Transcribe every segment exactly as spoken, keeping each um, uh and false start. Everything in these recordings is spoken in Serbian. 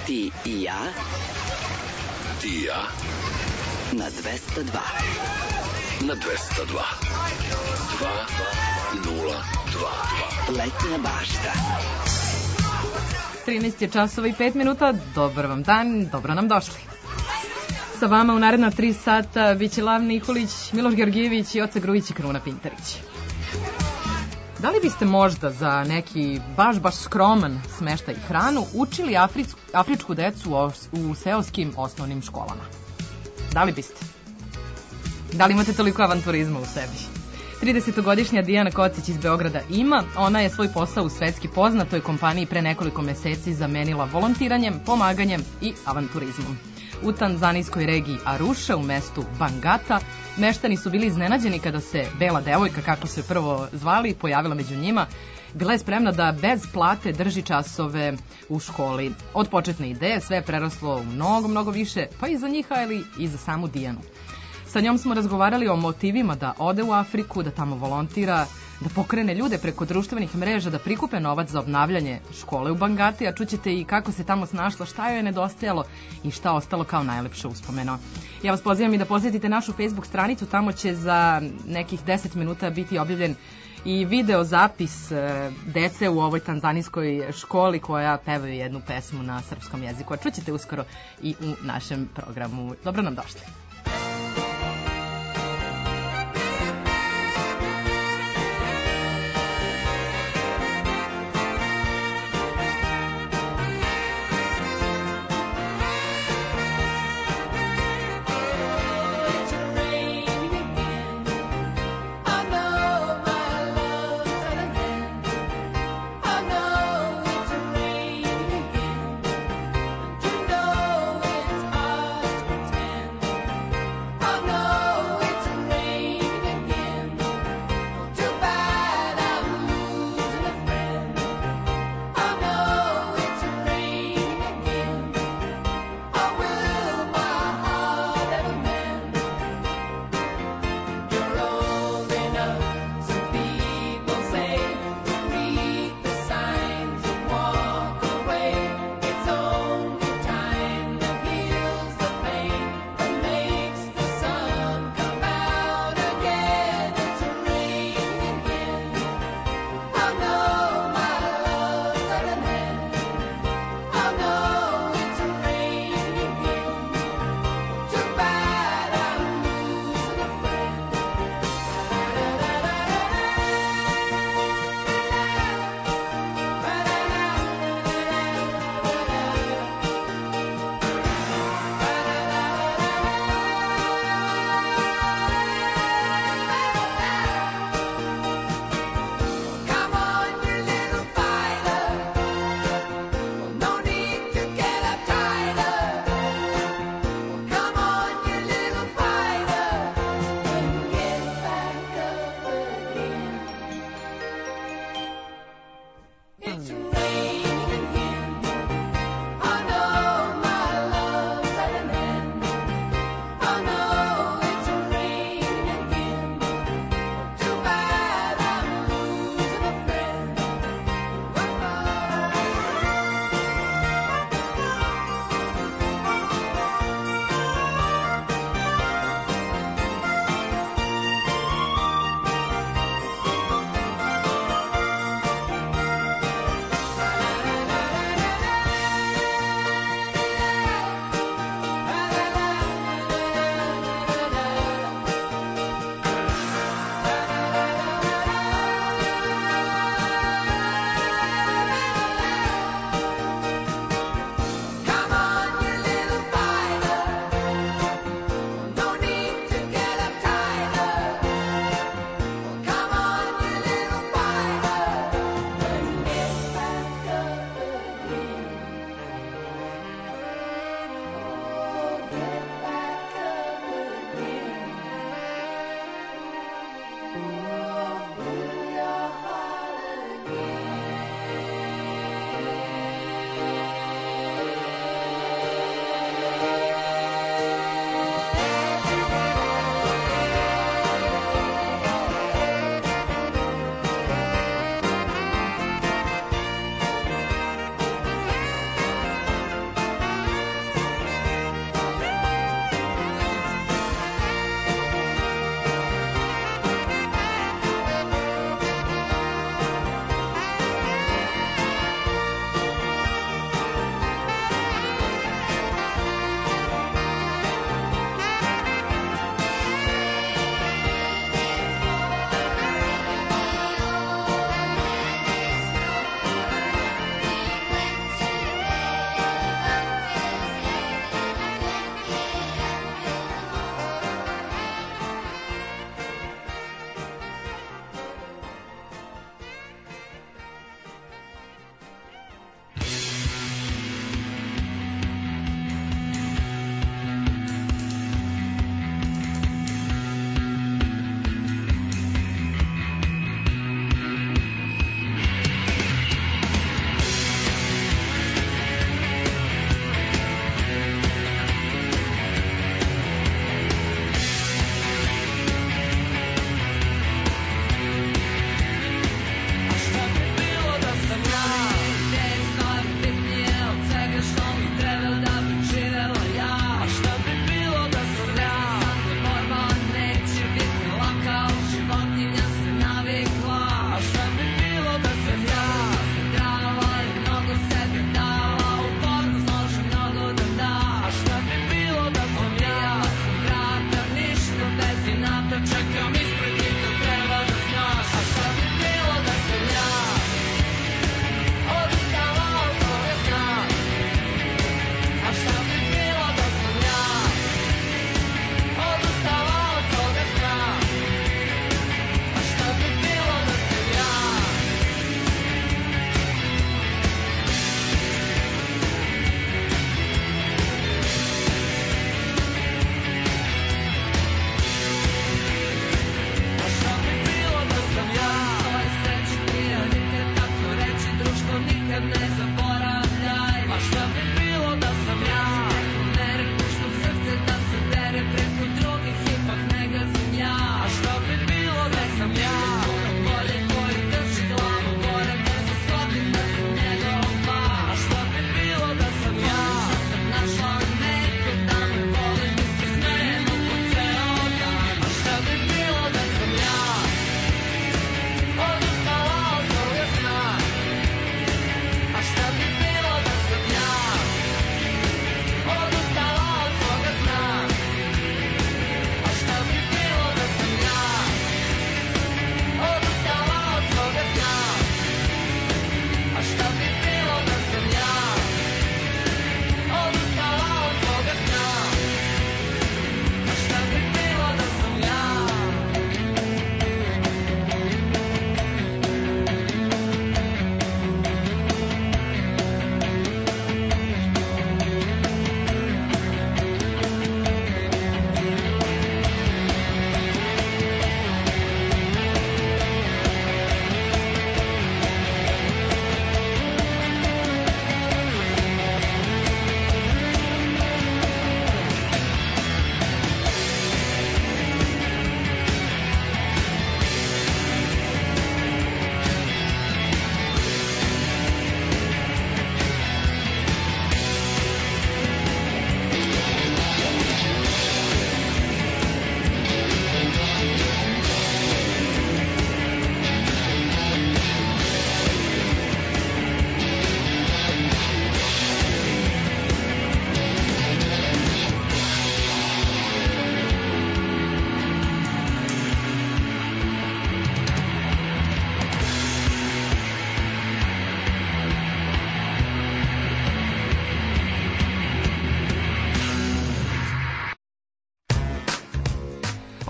Ti i ja. Ti i ja. Na dvesta dva. Na dvesta dva. Dva nula dva. Letnja bašta. trinaest je časova i pet minuta. Dobar vam dan, dobro nam došli. Sa vama u naredna tri sata biće Lav Nikolić, Miloš Georgijević i Oca Grujić i Kruna Pintarić. Da li biste možda za neki baš, baš skroman smeštaj i hranu učili afričku, afričku decu u, u seoskim osnovnim školama? Da li biste? Da li imate toliko avanturizma u sebi? tridesetogodišnja Dijana Kocić iz Beograda ima, ona je svoj posao u svetski poznatoj kompaniji pre nekoliko meseci zamenila volontiranjem, pomaganjem i avanturizmom. U tanzanijskoj regiji Arusha, u mestu Bangata, meštani su bili iznenađeni kada se bela devojka, kako se prvo zvali, pojavila među njima, bila je spremna da bez plate drži časove u školi. Od početne ideje sve je preraslo u mnogo, mnogo više, pa i za njih, ali i za samu Dijanu. Sa njom smo razgovarali o motivima da ode u Afriku, da tamo volontira, da pokrene ljude preko društvenih mreža, da prikupe novac za obnavljanje škole u Bangati, a čućete i kako se tamo snašla, šta joj je nedostajalo i šta ostalo kao najlepše uspomeno. Ja vas pozivam i da posjetite našu Facebook stranicu, tamo će za nekih deset minuta biti objavljen i video zapis dece u ovoj tanzanijskoj školi koja pevaju jednu pesmu na srpskom jeziku, a čućete uskoro i u našem programu. Dobro nam došli.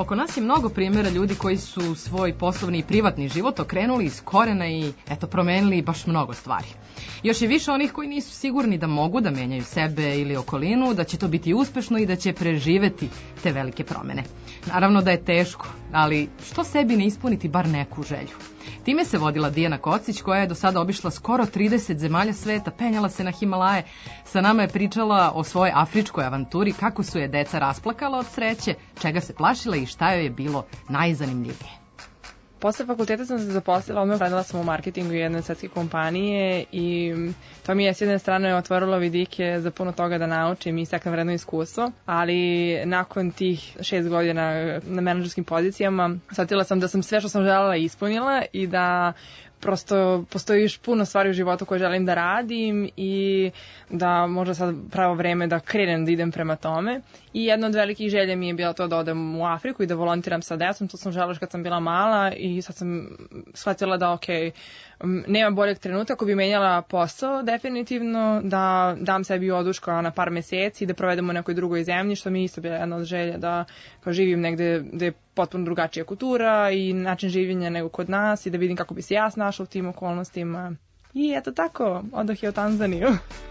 Oko nas je mnogo primjera ljudi koji su svoj poslovni i privatni život okrenuli iz korena i eto promenili baš mnogo stvari. Još je više onih koji nisu sigurni da mogu da menjaju sebe ili okolinu, da će to biti uspešno i da će preživeti te velike promene. Naravno da je teško, ali što sebi ne ispuniti bar neku želju? Time se vodila Dijana Kocić, koja je do sada obišla skoro trideset zemalja sveta, penjala se na Himalaje, sa nama je pričala o svojoj afričkoj avanturi, kako su je deca rasplakala od sreće, čega se plašila i šta joj je bilo najzanimljivije. Posle fakulteta sam se zaposlila, odmah radila sam u marketingu jedne svetske kompanije i to mi je s jedne strane otvorilo vidike za puno toga da naučim i steknem vredno iskustvo, ali nakon tih šest godina na menadžerskim pozicijama shvatila sam da sam sve što sam želela ispunila i da prosto postoji još puno stvari u životu koje želim da radim i da možda sad pravo vreme da krenem da idem prema tome. I jedna od velikih želja mi je bila to da odem u Afriku i da volontiram sa decom. To sam želela kad sam bila mala i sad sam shvatila da ok, nema boljeg trenutka ako bi menjala posao definitivno, da dam sebi oduška na par meseci i da provedem u nekoj drugoj zemlji, što mi je isto bila jedna od želja da kao živim negde gde je potpuno drugačija kultura i način življenja nego kod nas i da vidim kako bi se ja snašla u tim okolnostima. I eto tako, odah je u Tanzaniju.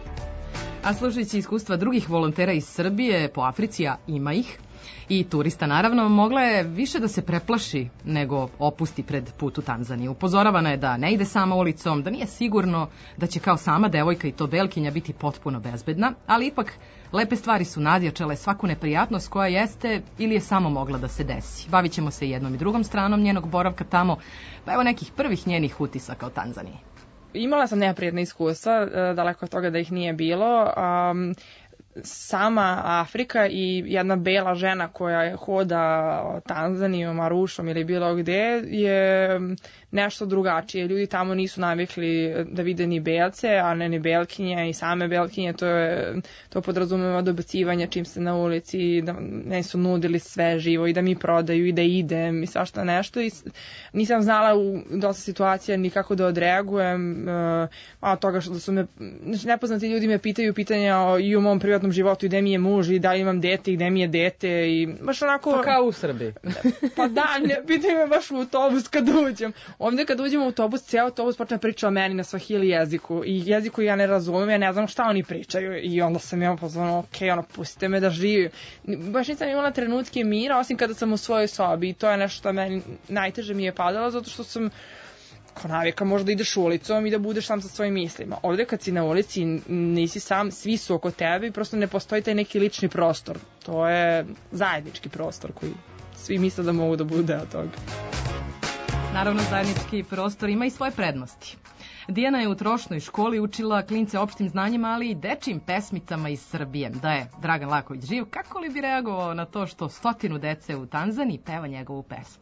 A slušajući iskustva drugih volontera iz Srbije po Africi, a ima ih, i turista naravno, mogla je više da se preplaši nego opusti pred put u Tanzaniju. Upozoravana je da ne ide sama ulicom, da nije sigurno da će kao sama devojka i to belkinja biti potpuno bezbedna, ali ipak lepe stvari su nadjačale svaku neprijatnost koja jeste ili je samo mogla da se desi. Bavit ćemo se jednom i drugom stranom njenog boravka tamo, pa evo nekih prvih njenih utisaka o Tanzaniji. Imala sam neprijatna iskustva, daleko od toga da ih nije bilo. Um, sama Afrika i jedna bela žena koja hoda Tanzanijom, Arušom ili bilo gde je nešto drugačije. Ljudi tamo nisu navikli da vide ni belce, a ne ni belkinje i same belkinje. To, je, to podrazumeva dobacivanje čim se na ulici, da ne su nudili sve živo i da mi prodaju i da idem i svašta nešto. I nisam znala u dosta situacija ni kako da odreagujem, a od toga što su me, nepoznati ljudi me pitaju pitanja i u mom privatnom životu i gde mi je muž i da li imam dete i gde mi je dete i baš onako... Pa kao u Srbiji. Pa da, ne, pitaju me baš u autobus kad uđem. Ovde kad uđem u autobus, cijel autobus počne priča o meni na swahili jeziku i jeziku ja ne razumem, ja ne znam šta oni pričaju i onda sam ja pozvano, ok, ono, pustite me da živim. Baš nisam imala trenutke mira, osim kada sam u svojoj sobi i to je nešto što meni najteže mi je padalo, zato što sam ko navika možda ideš ulicom i da budeš sam sa svojim mislima. Ovde kad si na ulici nisi sam, svi su oko tebe i prosto ne postoji taj neki lični prostor. To je zajednički prostor koji svi misle da mogu da bude od toga. Naravno, zajednički prostor ima i svoje prednosti. Dijana je u trošnoj školi učila klince opštim znanjima, ali i dečijim pesmicama iz Srbije. Da je Dragan Laković živ, kako li bi reagovao na to što stotinu dece u Tanzaniji peva njegovu pesmu?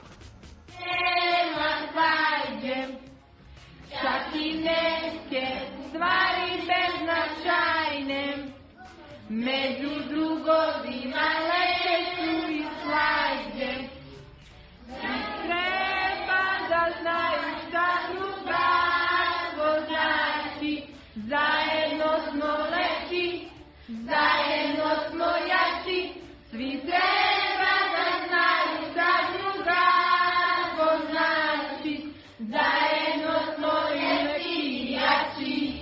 Nema zađem, čak i neke stvari beznačajne, među drugovima lepe su i slađe. I treba da znaju šta drugarstvo znači, zajedno smo lepi, zajedno smo jači, svi treba da znaju šta drugarstvo znači, zajedno smo lepi i jači.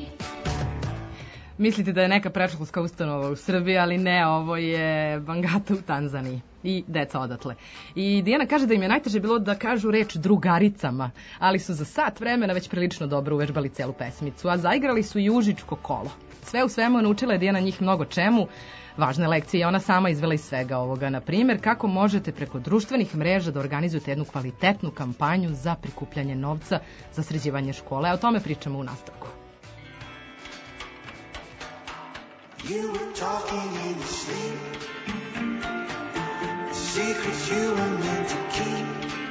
Mislite da je neka predškolska ustanova u Srbiji, ali ne, ovo je Bangata u Tanzaniji i deca odatle. I Dijana kaže da im je najteže bilo da kažu reč drugaricama, ali su za sat vremena već prilično dobro uvežbali celu pesmicu, a zaigrali su i užičko kolo. Sve u svemu naučila je Dijana njih mnogo čemu. Važne lekcije je ona sama izvela iz svega ovoga. Na primjer, kako možete preko društvenih mreža da organizujete jednu kvalitetnu kampanju za prikupljanje novca za sređivanje škole. A o tome pričamo u nastavku. You were talking in your sleep, secrets you were meant to keep.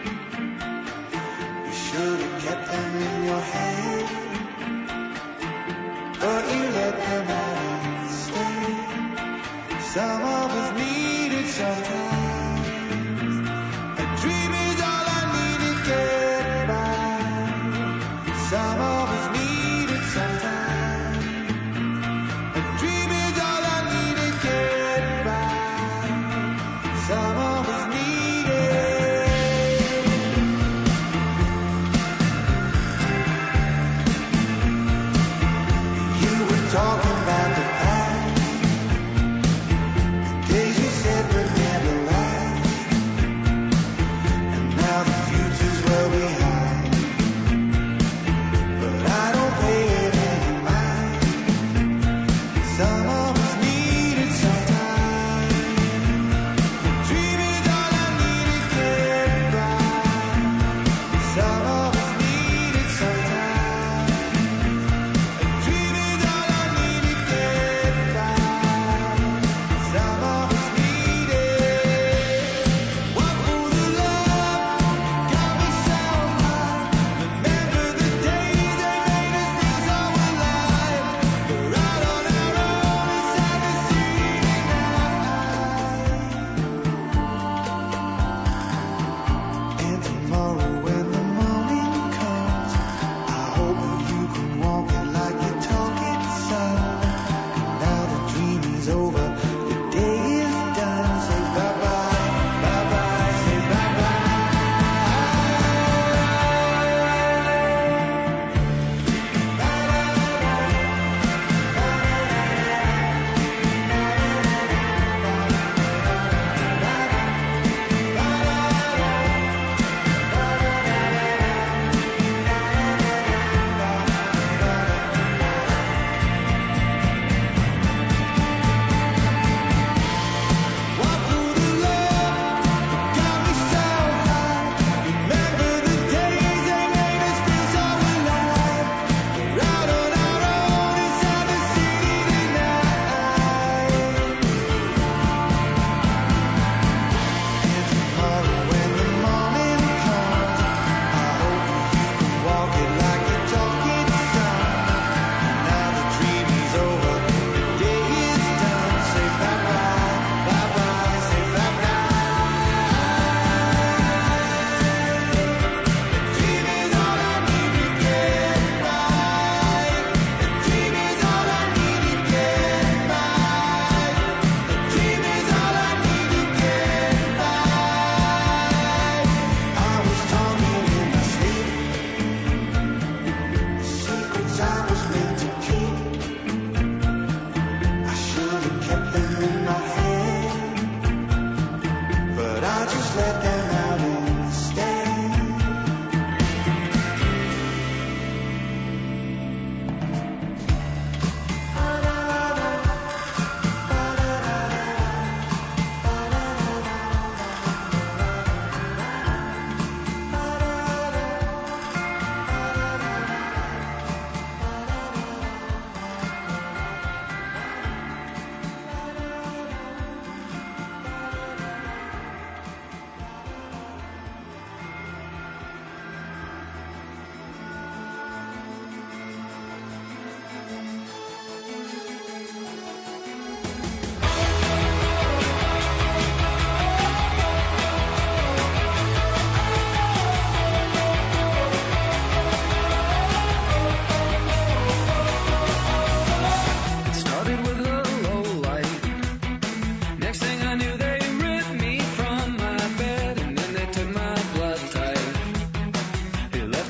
You should have kept them in your head, but you let them out and stay. Some of us need it sometimes. A dream is all I need to get by. Some of us need it sometimes. Some of us need it.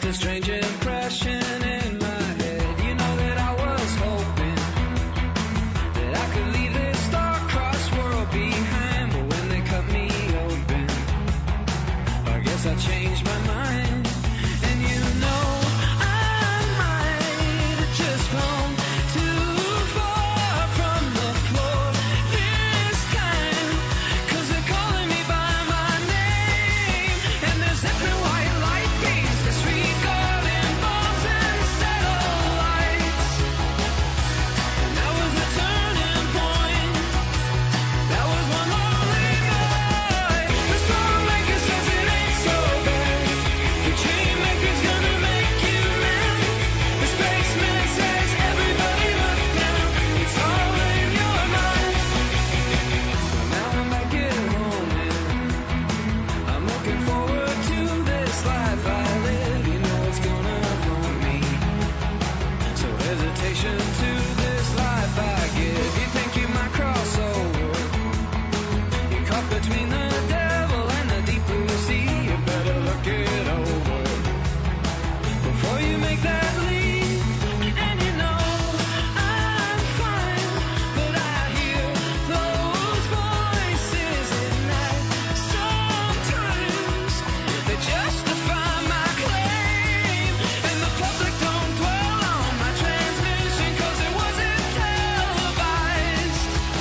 left a strange impression in my head. You know that I was hoping that I could leave this star-crossed world behind, but when they cut me open, I guess I changed my mind. And you know I might have just gone too far from the floor this time, 'cause they're calling me by my name, and there's different white light beams disregarding balls and satellites. And that was the turning point. That was one lonely night. The stormmaker says it ain't so bad. The dream maker's gonna make you mad. The spaceman says everybody look down. It's all in your mind. So now I'm back at home and I'm looking forward to this life I live. You know it's gonna haunt me. So hesitation to this life I give. You think you might cross over. You're caught between the devil and the deep blue sea. You better look it over before you make that leap. And you know I'm fine, but I hear those voices at night. Sometimes they justify my claim, and the public don't dwell on my transmission 'cause it wasn't televised.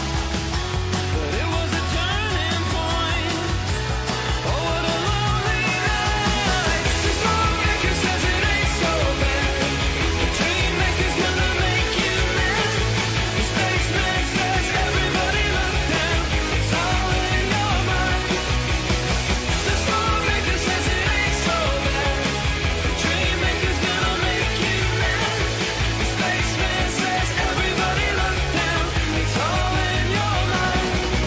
But it was a turning point. Oh, what a lonely night. The stormmaker says it ain't so bad. The dream maker's gonna make you mad. The spaceman says everybody look down. It's all in your mind. The stormmaker says it ain't so bad. The dream maker's gonna make you mad. The spaceman says everybody look down. It's all in your mind.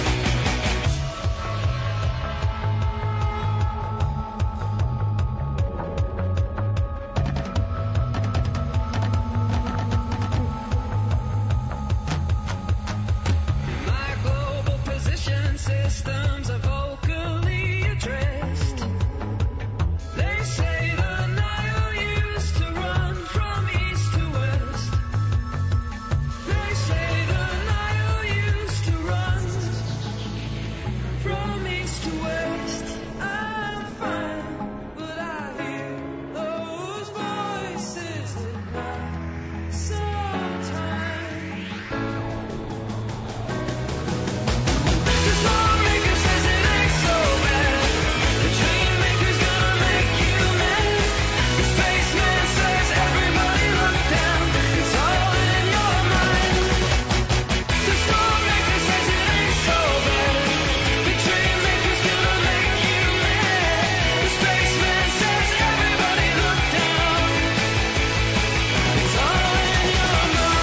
My global position systems are vocally addressed. They say the Nile used to run from east to west. They say the Nile used to run from east to west. I'm fine, but I hear those voices at night sometimes. The stormmaker says it ain't so bad. The dream maker's gonna make you mad. The spaceman says everybody look down. It's all in your mind. The stormmaker says it ain't so bad. The dream maker's gonna make you mad. The spaceman says everybody look down. It's all in your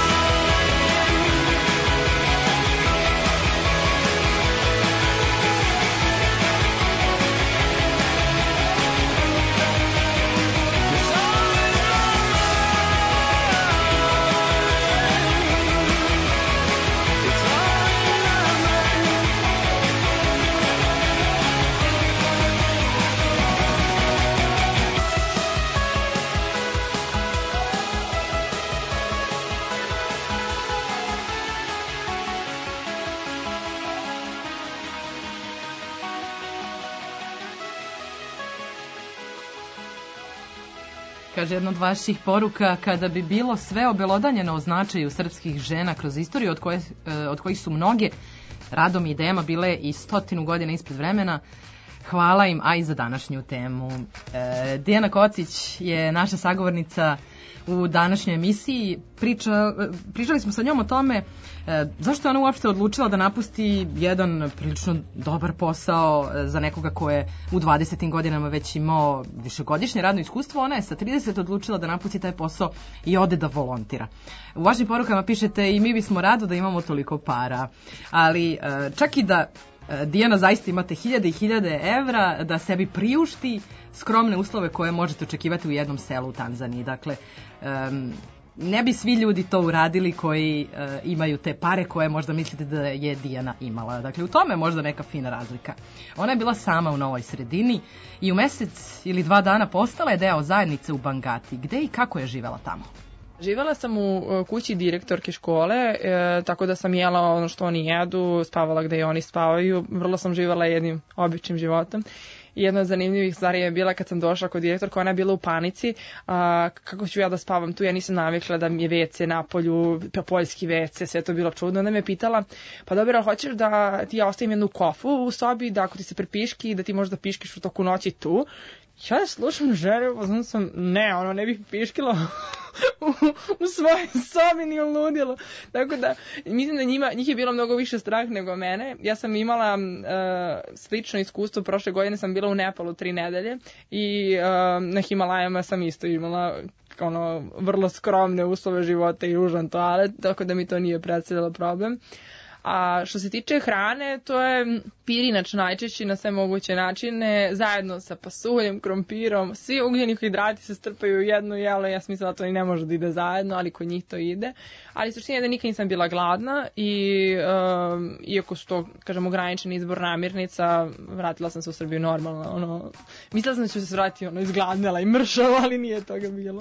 Kaže jedna od vaših poruka, kada bi bilo sve obelodanjeno o značaju srpskih žena kroz istoriju, od, koje, od kojih su mnoge radom i idejama bile i stotinu godina ispred vremena, hvala im, a i za današnju temu. E, Dijana Kocić je naša sagovornica u današnjoj emisiji. Priča, pričali smo sa njom o tome e, zašto je ona uopšte odlučila da napusti jedan prilično dobar posao za nekoga ko je u dvadesetim godinama već imao višegodišnje radno iskustvo. Ona je sa trideset odlučila da napusti taj posao i ode da volontira. U vašim porukama pišete i mi bismo rado da imamo toliko para, ali e, čak i da Dijana, zaista imate hiljade i hiljade evra da sebi priušti skromne uslove koje možete očekivati u jednom selu u Tanzaniji. Dakle, um, ne bi svi ljudi to uradili koji e, imaju te pare koje možda mislite da je Dijana imala. Dakle, u tome je možda neka fina razlika. Ona je bila sama u novoj sredini i u mesec ili dva dana postala je deo zajednice u Bangati. Gde i kako je živela tamo? Živela sam u e, kući direktorke škole, e, tako da sam jela ono što oni jedu, spavala gde i oni spavaju. Vrlo sam živala jednim običnim životom. I jedna od zanimljivih stvari je bila kad sam došla kod direktorka, ona je bila u panici, a, kako ću ja da spavam tu, ja nisam navikla da mi je ve ce na polju, poljski ve ce, sve to bilo čudno. Onda me pitala, pa dobro, hoćeš da ti ja ostavim jednu kofu u sobi, da ako ti se prepiški, da ti možda piškiš u toku noći tu. Ja slušam žene, pa znam sam, ne, ono, ne bih piškila u, u svojoj sobi ni uludilo. Tako da, mislim da njima, njih je bilo mnogo više strah nego mene. Ja sam imala uh, slično iskustvo, prošle godine sam bila u Nepalu tri nedelje i uh, na Himalajama sam isto imala ono, vrlo skromne uslove života i ružan toalet, tako da mi to nije predstavljalo problem. A što se tiče hrane, to je pirinač najčešći na sve moguće načine, zajedno sa pasuljem, krompirom, svi ugljeni hidrati se strpaju u jedno jelo, ja sam mislila da to i ne može da ide zajedno, ali kod njih to ide. Ali suština je da nikad nisam bila gladna i um, iako su to, kažem, ograničen izbor namirnica, vratila sam se u Srbiju normalno. Ono, mislila sam da ću se vratiti ono, izgladnela i mršava, ali nije toga bilo.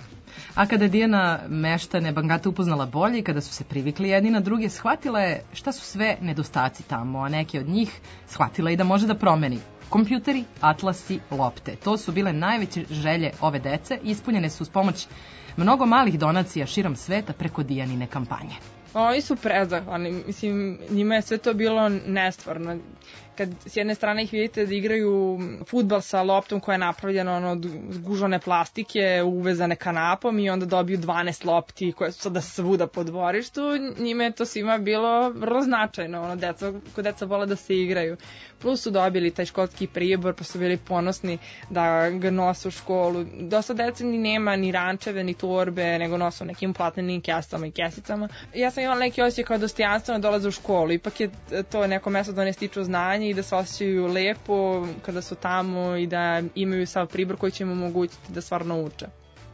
A kada je Dijana meštane Bangate upoznala bolje i kada su se privikli jedni na druge, shvatila je šta su sve nedostaci tamo, a neke od njih shvatila i da može da promeni. Kompjuteri, atlasi, lopte. To su bile najveće želje ove dece i ispunjene su s pomoć mnogo malih donacija širom sveta preko Dijanine kampanje. Oni su prezahvalni, mislim, njima je sve to bilo nestvarno. Kad s jedne strane ih vidite da igraju fudbal sa loptom koja je napravljena ono, od gužone plastike, uvezane kanapom i onda dobiju dvanaest lopti koje su sada svuda po dvorištu, njima je to svima bilo vrlo značajno, ono, deca, ko deca vole da se igraju. Plus su dobili taj školski pribor, pa su bili ponosni da ga nose u školu. Dosta deca ni nema ni rančeve, ni torbe, nego nose u nekim platnenim kesama i kesicama. Ja sam imala neki osjećaj kao dostojanstveno dolaze u školu, ipak je to neko mesto da ne stiču znanje i da se osjećaju lepo kada su tamo i da imaju sav pribor koji će im omogućiti da stvarno uče.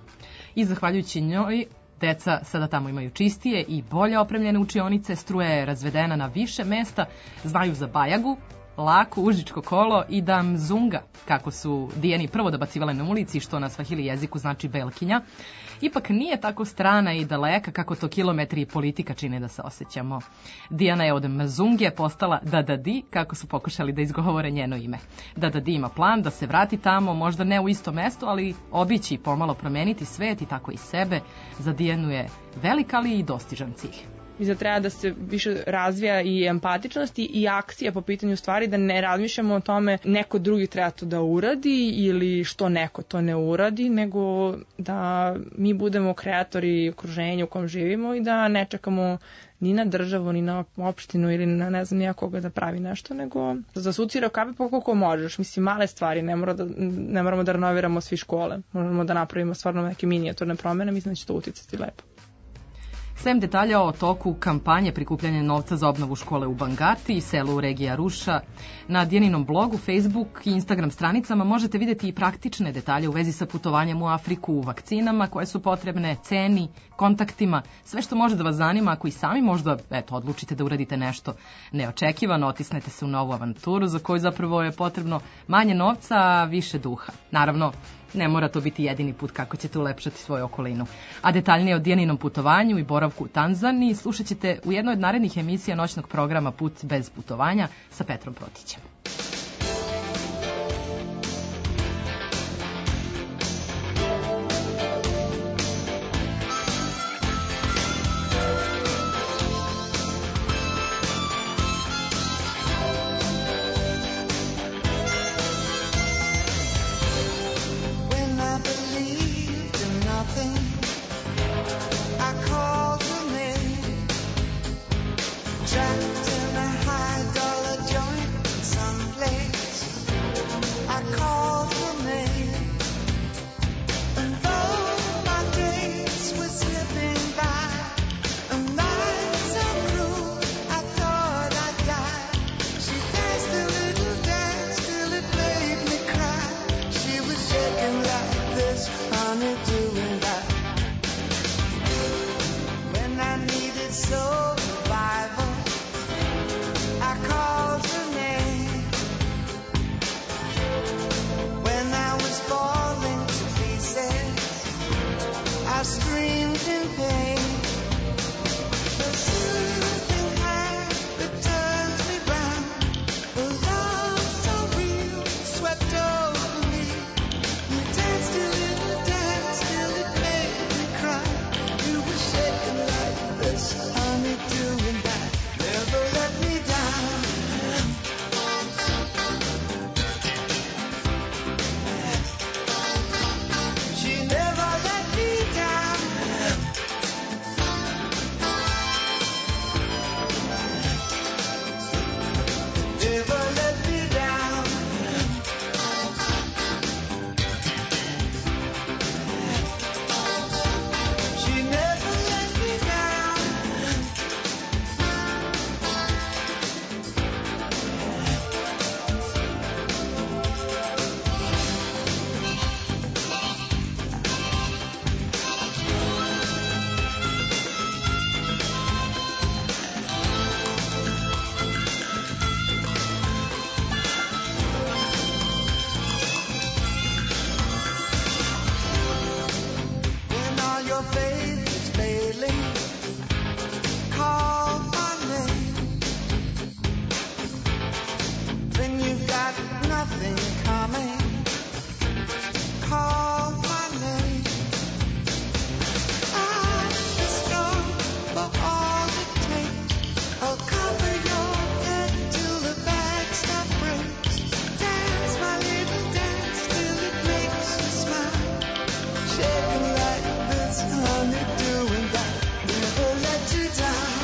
I zahvaljujući njoj, deca sada tamo imaju čistije i bolje opremljene učionice, struja je razvedena na više mesta, znaju za bajagu, laku, užičko kolo i damzunga, kako su Dijani prvo dobacivale na ulici, što na svahili jeziku znači belkinja. Ipak nije tako strana i daleka kako to kilometri i politika čine da se osjećamo. Dijana je od Mzunge postala Dadadi, kako su pokušali da izgovore njeno ime. Dadadi ima plan da se vrati tamo, možda ne u isto mesto, ali obići i pomalo promeniti svet i tako i sebe. Za Dijanu je velik, ali i dostižan cilj. Mislim da treba da se više razvija i empatičnost i, i akcija po pitanju stvari, da ne razmišljamo o tome neko drugi treba to da uradi ili što neko to ne uradi, nego da mi budemo kreatori okruženja u kom živimo i da ne čekamo ni na državu, ni na opštinu ili na ne znam nija koga da pravi nešto, nego da se ucira kape po koliko možeš. Mislim, male stvari, ne, mora da, ne moramo da renoviramo svi škole, možemo da napravimo stvarno neke minijaturne promene, mislim da će to uticati lepo. Sem detalja o toku kampanje prikupljanja novca za obnovu škole u Bangati i selu u regiji Aruša, na Dijaninom blogu, Facebook i Instagram stranicama možete vidjeti i praktične detalje u vezi sa putovanjem u Afriku, vakcinama koje su potrebne, ceni, kontaktima, sve što može da vas zanima ako i sami možda eto, odlučite da uradite nešto neočekivano, otisnete se u novu avanturu za koju zapravo je potrebno manje novca, a više duha. Naravno, ne mora to biti jedini put kako ćete ulepšati svoju okolinu. A detaljnije o Dijaninom putovanju i boravku u Tanzaniji slušat ćete u jednoj od narednih emisija noćnog programa Put bez putovanja sa Petrom Protićem. Trapped in a high dollar joint. I screamed in pain. The soothing hand that turns me round, the love so real swept over me. You danced a little dance till it made me cry. You were shaking like this, honey, doing that. Never let me down. She never let me down. Never let me down. She never let me down. When all your faith is failing, call my name. When you've got nothing coming, call my name. I'm strong for all it takes. I'll cover your head till the backstop breaks. Dance my little dance till it makes you smile. Shaking like this, honey, doing that. Never let you down.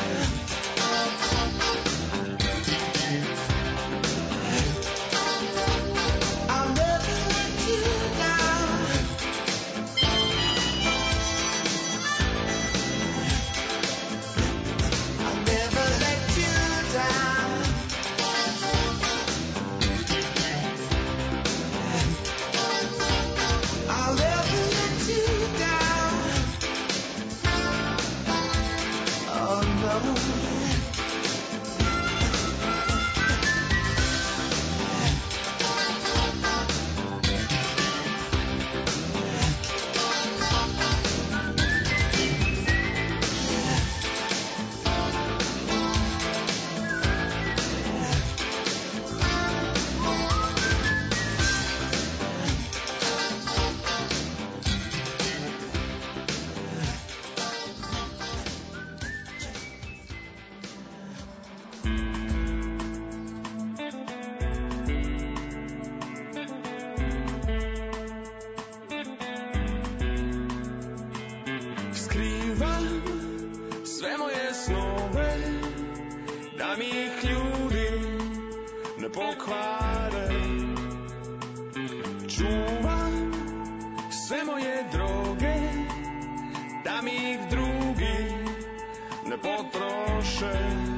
I'll never let you down. I'll never let you down. I'll never let you down. Oh no. Skrivam sve moje snove, da mi ih ljudi ne pokvare. Čuvam sve moje droge, da mi ih drugi ne potroše.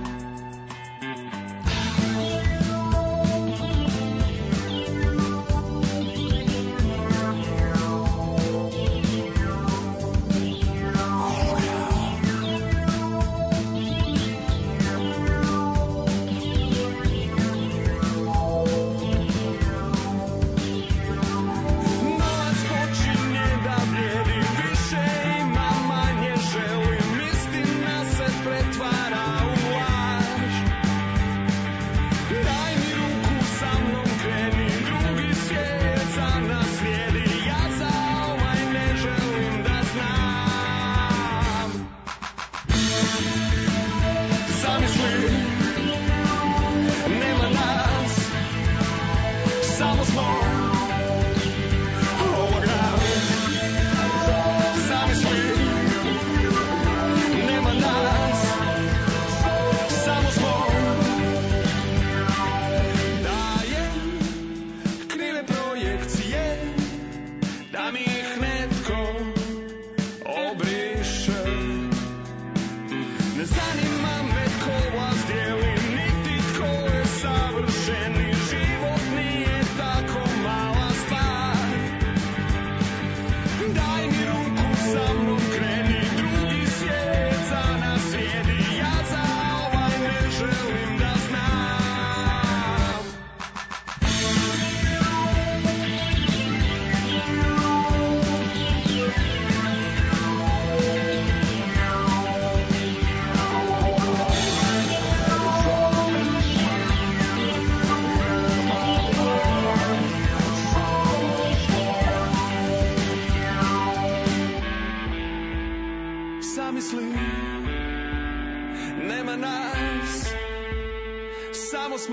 Novac počinje da vrijedi više, ima manje želim, istina se pretvara u laž. Zamisli, nema nas, samo smo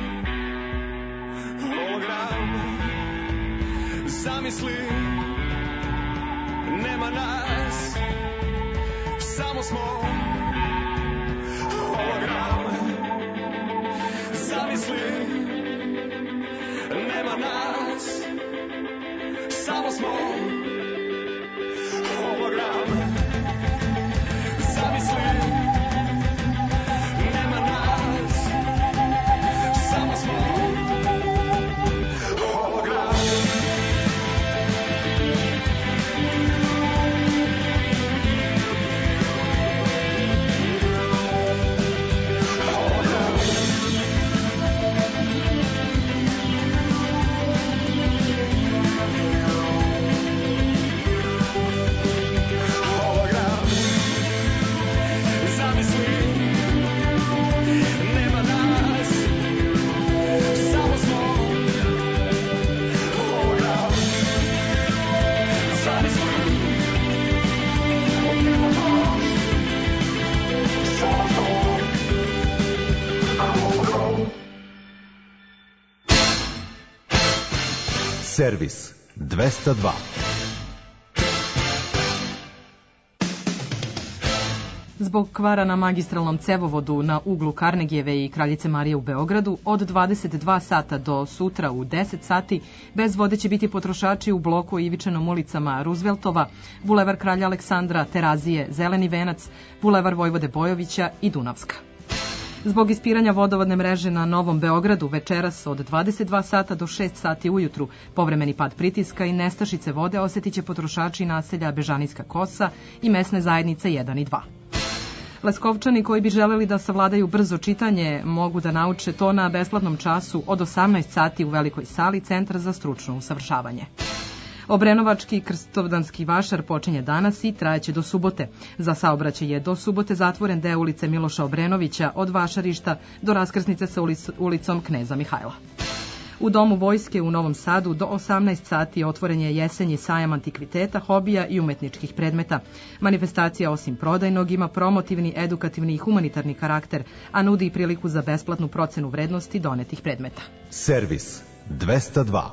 hologram. Zamisli, nema nas, samo smo hologram. Zamisli, nema nas, samo smo hologram. Zamisli, nema nas, samo smo hologram. Servis dvesta dva. Zbog kvara na magistralnom cevovodu na uglu Karnegijeve i Kraljice Marije u Beogradu od dvadeset dva sata do sutra u deset sati bez vode će biti potrošači u bloku Ivičenom ulicama Ruzveltova, Bulevar Kralja Aleksandra, Terazije, Zeleni venac, Bulevar Vojvode Bojovića i Dunavska. Zbog ispiranja vodovodne mreže na Novom Beogradu večeras od dvadeset dva sata do šest sati ujutru povremeni pad pritiska i nestašice vode osjetit će potrošači naselja Bežanijska kosa i mesne zajednice jedan i dva. Leskovčani koji bi želeli da savladaju brzo čitanje mogu da nauče to na besplatnom času od osamnaest sati u velikoj sali Centra za stručno usavršavanje. Obrenovački krstovdanski vašar počinje danas i trajeće do subote. Za saobraćaj je do subote zatvoren deo ulice Miloša Obrenovića od vašarišta do raskrsnice sa ulicom Kneza Mihajla. U Domu vojske u Novom Sadu do osamnaest sati otvoren je jesenji sajam antikviteta, hobija i umetničkih predmeta. Manifestacija osim prodajnog ima promotivni, edukativni i humanitarni karakter, a nudi i priliku za besplatnu procenu vrednosti donetih predmeta. Servis dvesta dva.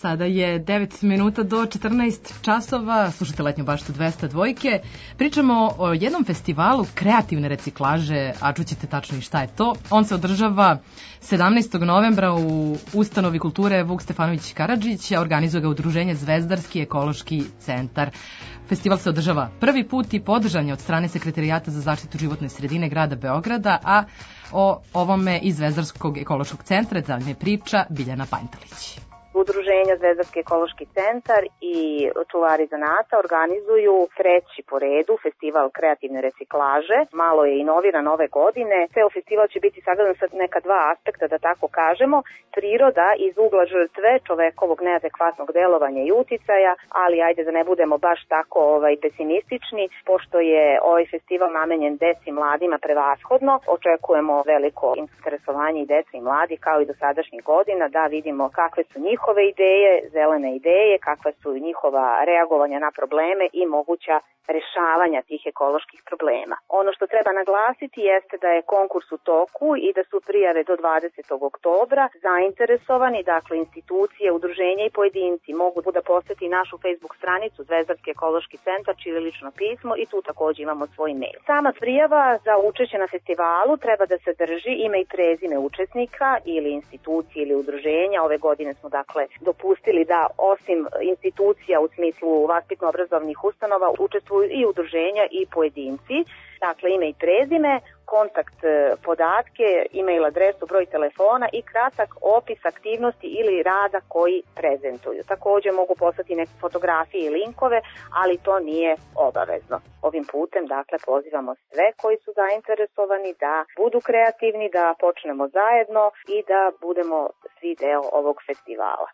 Sada je devet minuta do četrnaest časova, slušate Letnju baštu dvesta dvojke. Pričamo o jednom festivalu kreativne reciklaže, a čućete tačno i šta je to. On se održava sedamnaestog novembra u Ustanovi kulture Vuk Stefanović Karadžić, a organizuje ga Udruženje Zvezdarski ekološki centar. Festival se održava prvi put i podržan je od strane Sekretarijata za zaštitu životne sredine grada Beograda, a o ovome iz Zvezdarskog ekološkog centra da mi priča Biljana Panjtalić. Udruženja Zvezdarski ekološki centar i čuvari zanata organizuju treći po redu festival kreativne reciklaže. Malo je inoviran ove godine. Ceo festival će biti sagledan sa neka dva aspekta, da tako kažemo. Priroda iz ugla žrtve čovekovog neadekvatnog delovanja i uticaja, ali ajde da ne budemo baš tako ovaj, pesimistični, pošto je ovaj festival namenjen deci i mladima prevashodno. Očekujemo veliko interesovanje i deci i mladi kao i do sadašnjih godina da vidimo kakve su njihove njihove ideje, zelene ideje, kakva su njihova reagovanja na probleme i moguća rešavanja tih ekoloških problema. Ono što treba naglasiti jeste da je konkurs u toku i da su prijave do dvadesetog oktobra. Zainteresovani, dakle institucije, udruženja i pojedinci mogu da poseti našu Facebook stranicu Zvezdarski ekološki centar, ćirilično pismo i tu takođe imamo svoj mail. Sama prijava za učešće na festivalu treba da sadrži ime i prezime učesnika ili institucije ili udruženja. Ove godine smo dakle dopustili da osim institucija u smislu vaspitno-obrazovnih ustanova učestvuju i udruženja i pojedinci, dakle ime i prezime, kontakt podatke, e-mail adresu, broj telefona i kratak opis aktivnosti ili rada koji prezentuju. Takođe mogu poslati neke fotografije i linkove, ali to nije obavezno. Ovim putem, dakle, pozivamo sve koji su zainteresovani da budu kreativni, da počnemo zajedno i da budemo svi deo ovog festivala.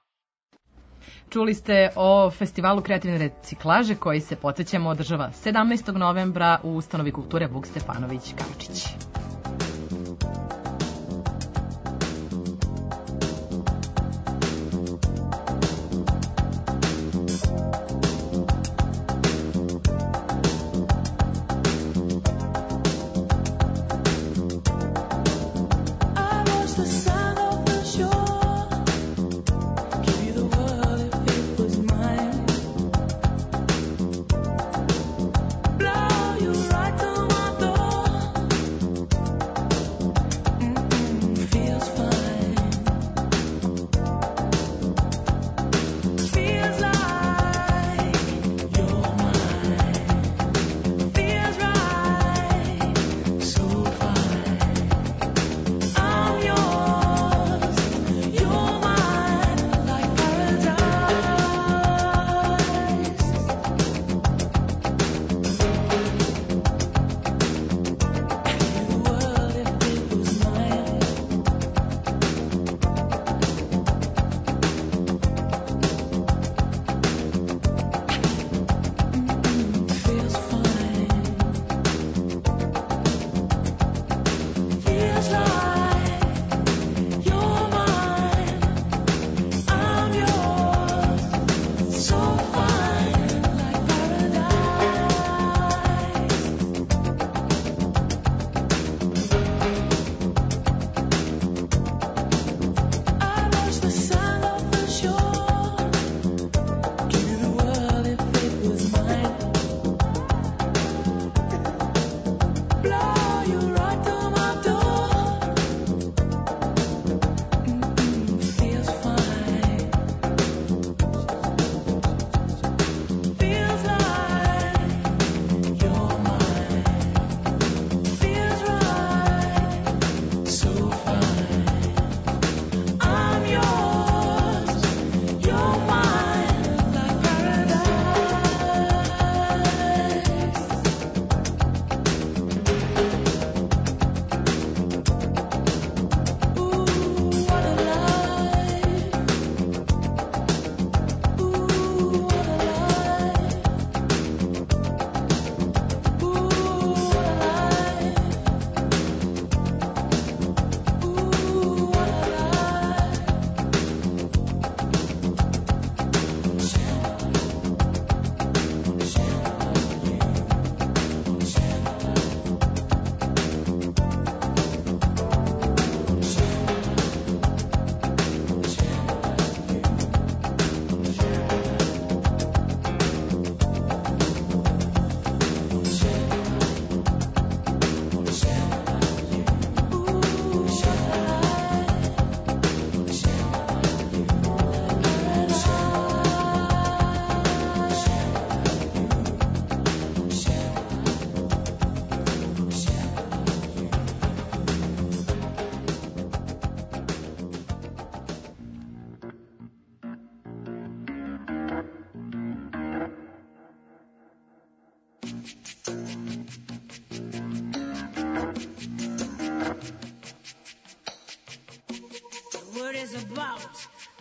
Čuli ste o festivalu kreativne reciklaže koji se, podsjećamo, održava sedamnaestog novembra u Ustanovi kulture Vuk Stefanović Karadžić. Blow you right to my door.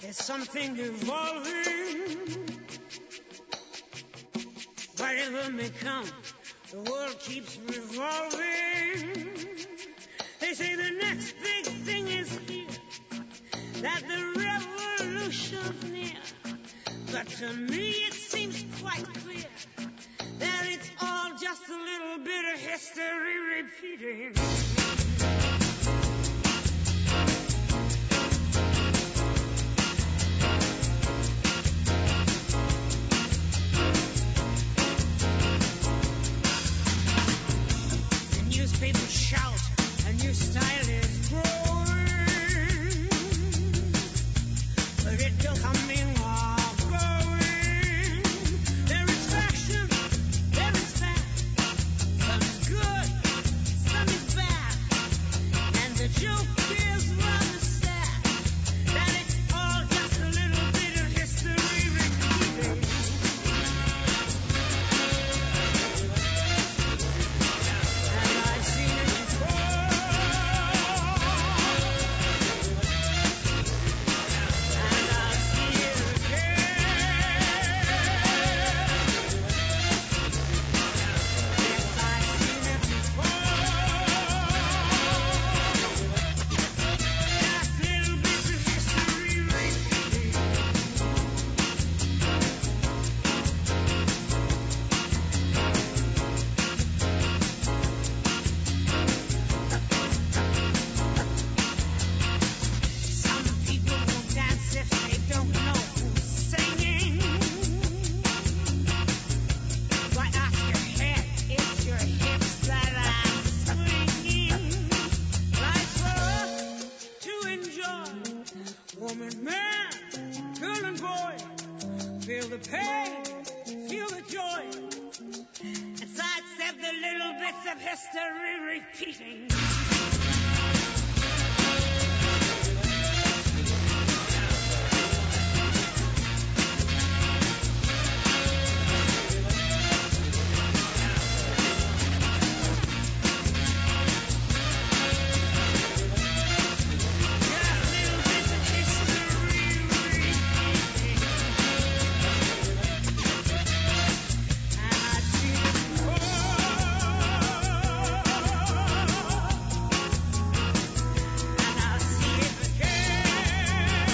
There's something evolving. Whatever may come, the world keeps revolving. They say the next big thing is here, that the revolution's near. But to me it seems quite clear that it's all just a little bit of history repeating. The newspapers shout, a new style is growing, but it will coming or going. There is faction, there is fact, some is good, some is bad, and the joke is rather sad, that it's all just a little bit of history repeating. And I've seen it before, and I'll see it again. Yes, I've seen it before, just little bits of history repeating. Some people won't dance if they don't know who's singing. Why ask your head, it's your hips that are swinging. Life's for us to enjoy. Woman, man, girl and boy, feel the pain, feel the joy, and sidestep the little bits of history repeating. Just little bits of history repeating. And I've seen it before, and I'll see it again.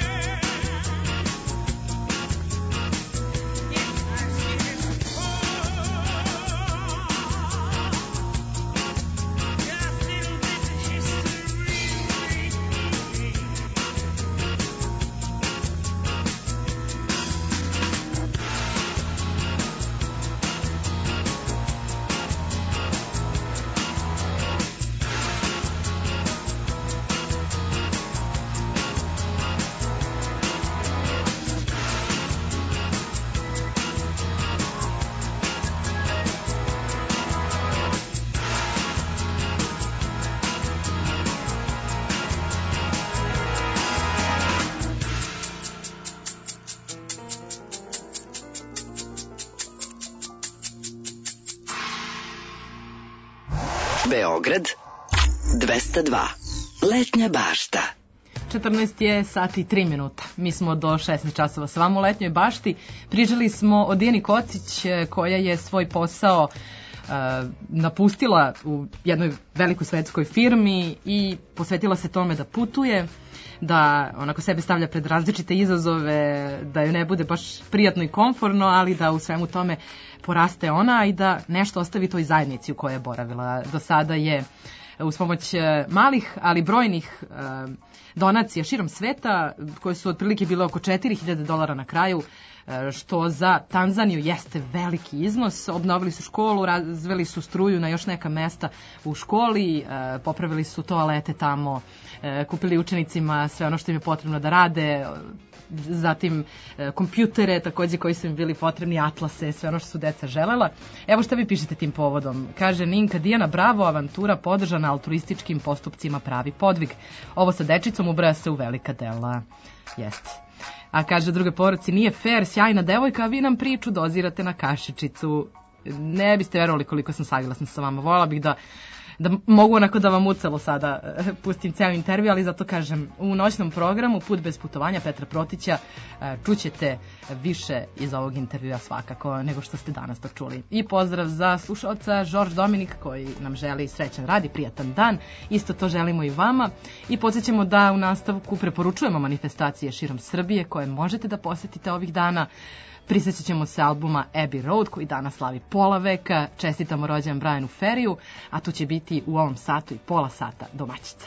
Yes, I've seen it before, just little bits of history repeating. Beograd dvesta dva. Letnja bašta. četrnaest je sati i tri minuta. Mi smo do šesnaest časova s vama u Letnjoj bašti. Priželi smo o Dijani Kocić, e, koja je svoj posao e, napustila u jednoj velikoj svetskoj firmi i posvetila se tome da putuje, da onako sebe stavlja pred različite izazove, da joj ne bude baš prijatno i komforno, ali da u svemu tome poraste ona i da nešto ostavi toj zajednici u kojoj je boravila. Do sada je uz pomoć e, malih, ali brojnih e, donacija širom sveta, koje su otprilike bile oko četiri hiljade dolara na kraju, e, što za Tanzaniju jeste veliki iznos. Obnovili su školu, razveli su struju na još neka mesta u školi, e, popravili su toalete tamo, e, kupili učenicima sve ono što im je potrebno da rade, zatim e, kompjutere takođe koji su im bili potrebni, atlase, sve ono što su deca želela. Evo šta vi pišete tim povodom. Kaže Ninka Dijana, bravo, avantura podržana altruističkim postupcima, pravi podvig. Ovo sa dečicom ubraja se u velika dela. Jeste. A kaže druge poruci, nije fair, sjajna devojka, a vi nam priču dozirate na kašičicu. Ne biste verovali koliko sam saglasna sa vama. Voljela bih da da mogu onako da vam ucelo sada e, pustim ceo intervju, ali zato kažem, u noćnom programu Put bez putovanja Petra Protića e, čućete više iz ovog intervjua svakako nego što ste danas to čuli. I pozdrav za slušalca Žorž Dominik koji nam želi srećan rad i prijatan dan. Isto to želimo i vama. I podsjećamo da u nastavku preporučujemo manifestacije širom Srbije koje možete da posetite ovih dana. Prisjećat ćemo se albuma Abbey Road koji danas slavi pola veka. Čestitamo rođendan Brianu Ferriju, a tu će biti u ovom satu i pola sata domaćica.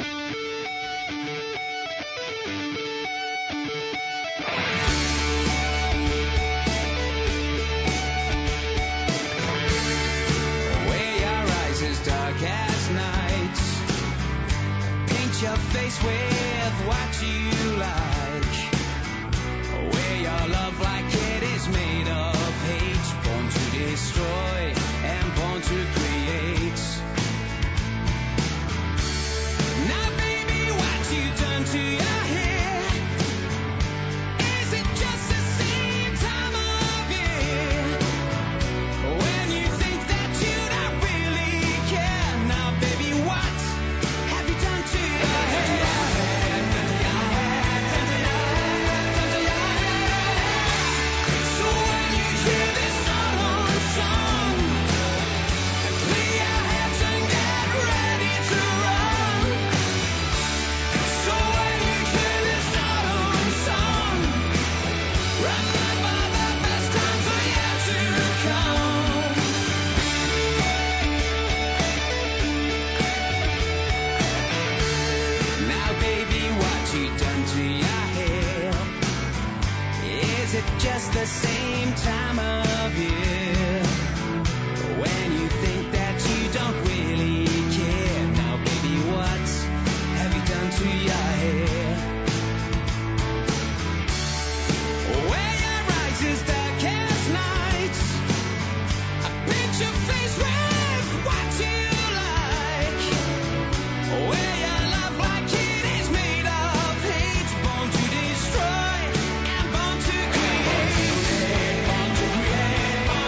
Your face with what you like. Wear your love like it is made of hate, born to destroy and born to create. Now baby, what you done to your hair? Is it just the same time of year when you think that you don't really care? Now baby, what have you done to your just the same time of year when you think that you don't really care? Now baby, what have you done to your hair? Where your eyes is dark as night, I paint your face with what you like. Where your love like it is made of hate, born to destroy and born to create. Born to create, born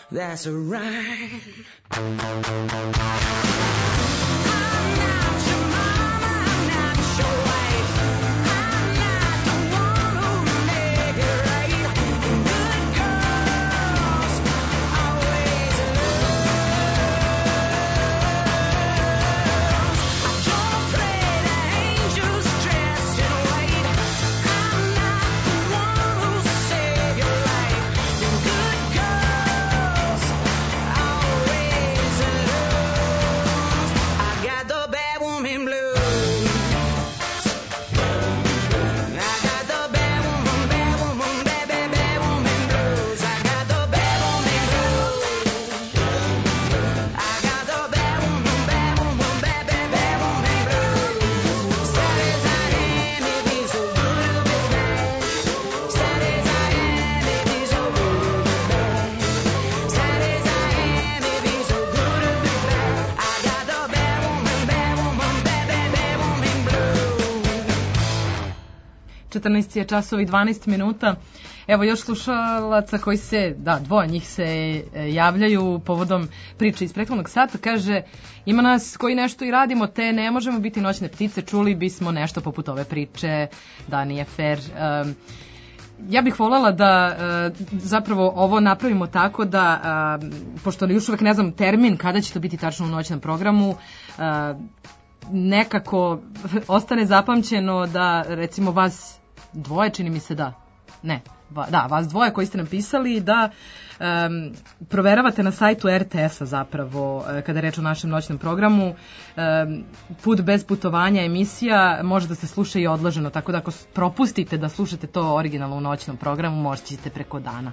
that's right. četrnaest je časova i dvanaest minuta. Evo još slušalaca koji se, da, dvoje njih se e, javljaju povodom priče iz prethodnog sata. Kaže, ima nas koji nešto i radimo, te ne možemo biti noćne ptice, čuli bismo nešto poput ove priče, da nije fair. E, ja bih voljela da e, zapravo ovo napravimo tako da, e, pošto još uvek ne znam termin kada će to biti tačno u noćnom programu, e, nekako ostane zapamćeno da recimo vas dvoje, čini mi se da, ne, va, da, vas dvoje koji ste napisali da um, proveravate na sajtu er te es-a zapravo, kada je reč o našem noćnom programu, um, Put bez putovanja emisija može da se sluša i odloženo, tako da ako propustite da slušate to originalno u noćnom programu, možete ćete preko dana.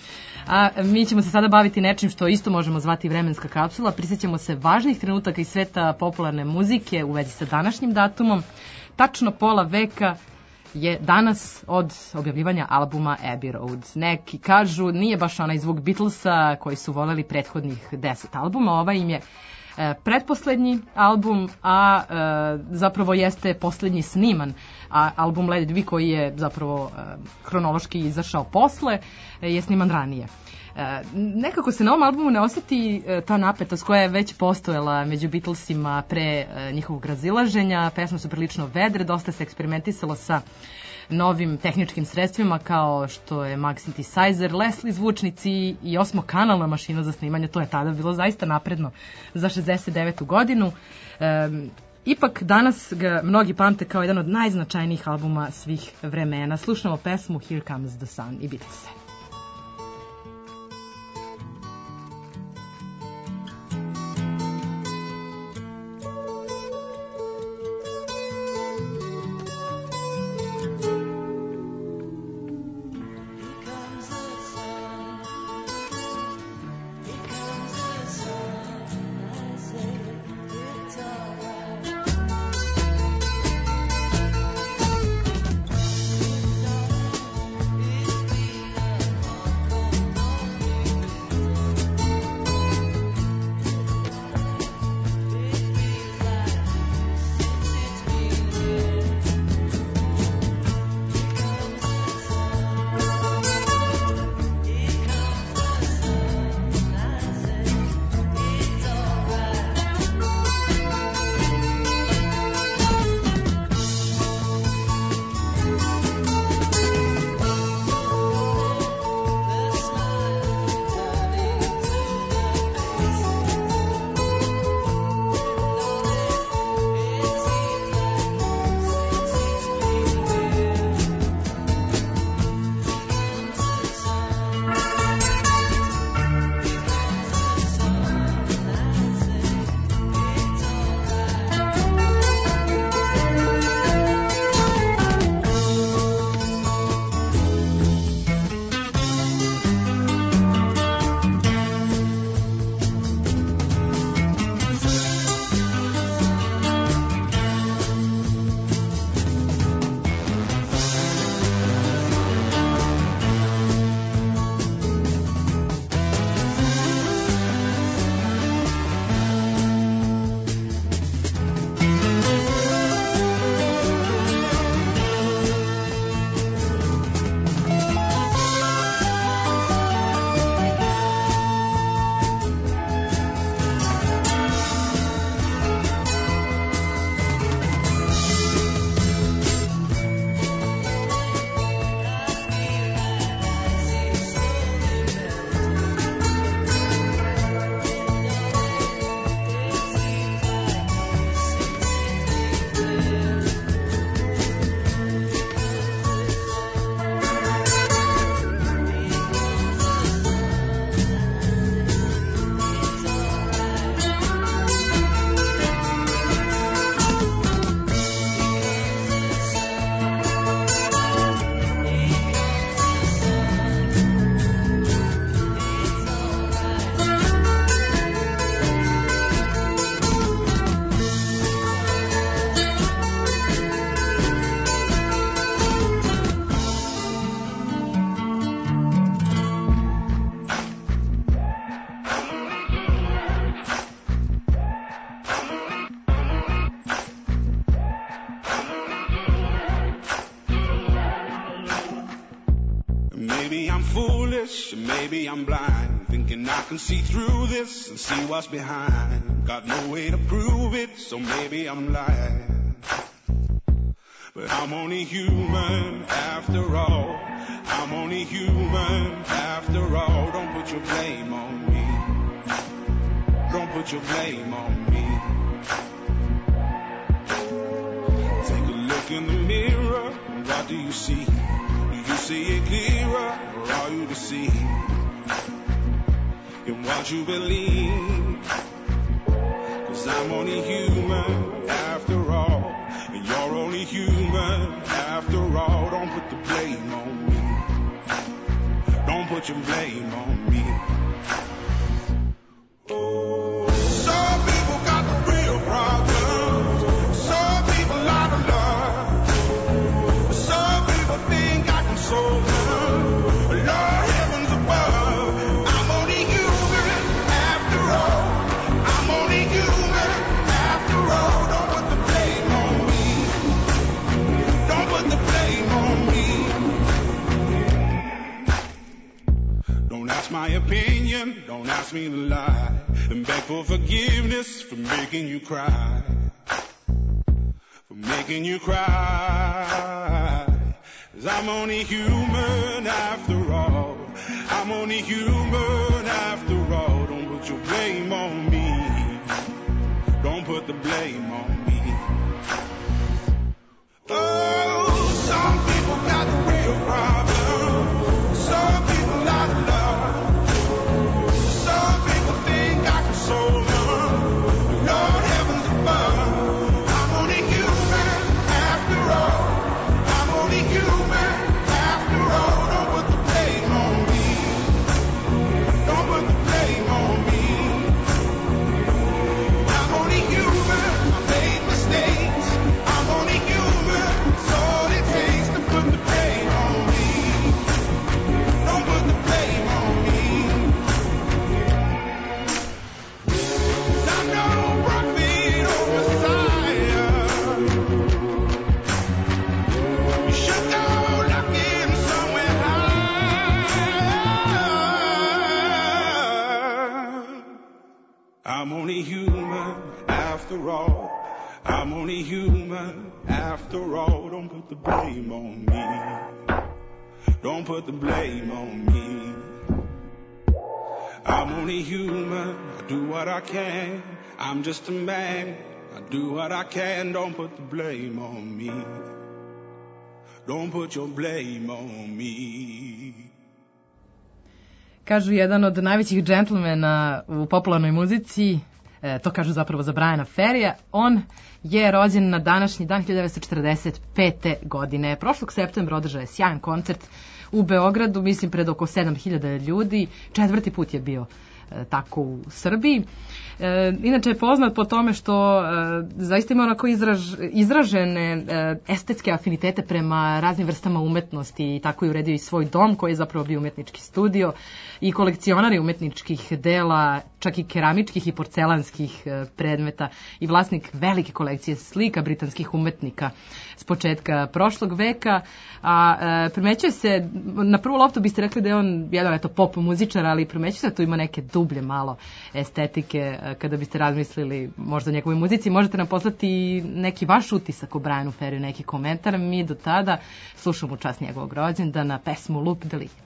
A mi ćemo se sada baviti nečim što isto možemo zvati vremenska kapsula. Prisjećamo se važnih trenutaka iz sveta popularne muzike u vezi sa današnjim datumom. Tačno pola veka je danas od objavljivanja albuma Abbey Road. Neki kažu nije baš onaj zvuk Beatlesa koji su voljeli prethodnih deset albuma. Ovaj im je e, pretposlednji album, a e, zapravo jeste poslednji sniman. A album Let It Be koji je zapravo e, hronološki izašao posle e, je sniman ranije. E, nekako se na ovom albumu ne osjeti e, ta napetost koja je već postojala među Beatlesima pre e, njihovog razilaženja. Pesme su prilično vedre, dosta se eksperimentisalo sa novim tehničkim sredstvima kao što je Mag Synthesizer, Leslie zvučnici i osmokanalna mašina za snimanje. To je tada bilo zaista napredno za šezdeset devetu godinu. E, Ipak danas ga mnogi pamte kao jedan od najznačajnijih albuma svih vremena. Slušamo pesmu Here Comes the Sun i Beatlese. Be foolish, and maybe I'm blind, thinking I can see through this and see what's behind. Got no way to prove it, so maybe I'm lying. But I'm only human after all. I'm only human after all. Don't put your blame on me. Don't put your blame on me. Take a look in the mirror, what do you see? Do you see it clearer, or are you deceived in what you believe? 'Cause I'm only human after all, and you're only human after all. Don't put the blame on me. Don't put your blame on me. Oh, some people got the real problems. Some people out of love. Some people think I can solve them. Lord heavens above, I'm only human after all. I'm only human after all. Don't put the blame on me. Don't put the blame on me. Don't ask my opinion, don't ask me to lie, and beg for forgiveness for making you cry, for making you cry. 'Cause I'm only human after all. I'm only human after all. Don't put your blame on me. Don't put the blame on me. Oh, some people got the real problem. Some people out of love. Some people think I can solve them. Lord heavens above, I'm only human after all. I'm only human after all. Don't put the blame on me. Don't put the blame on me. I'm only human. I made mistakes. I'm only human. It's all it takes to put the blame on me. Don't put the blame on me. 'Cause I'm no prophet or Messiah. You should go looking somewhere high. I'm only human after all. I'm only human after all. Don't put the blame on me. Don't put the blame on me. I'm only human. I do what I can. I'm just a man. I do what I can. Don't put the blame on me. Don't put your blame on me. Kažu jedan od najvećih džentlmena u popularnoj muzici, e, to kažu zapravo za Briana Ferrya, on je rođen na današnji dan hiljadu devetsto četrdeset pete. godine. Prošlog septembra održao je sjajan koncert u Beogradu, mislim pred oko sedam hiljada ljudi, četvrti put je bio e, tako u Srbiji. E, inače je poznat po tome što e, zaista ima onako izraž, izražene e, estetske afinitete prema raznim vrstama umetnosti i tako je uredio i svoj dom koji je zapravo bio umetnički studio i kolekcionar je umetničkih dela, čak i keramičkih i porcelanskih e, predmeta i vlasnik velike kolekcije slika britanskih umetnika s početka prošlog veka, a e, primećuje se, na prvu loptu biste rekli da je on jedan eto pop muzičar, ali primećuje se da tu ima neke dublje malo estetike. E, kada biste razmislili možda o njegovoj muzici, možete nam poslati neki vaš utisak o Brianu Ferryu, neki komentar. Mi do tada slušamo u čast njegovog rođendana pesmu Loop de Lis.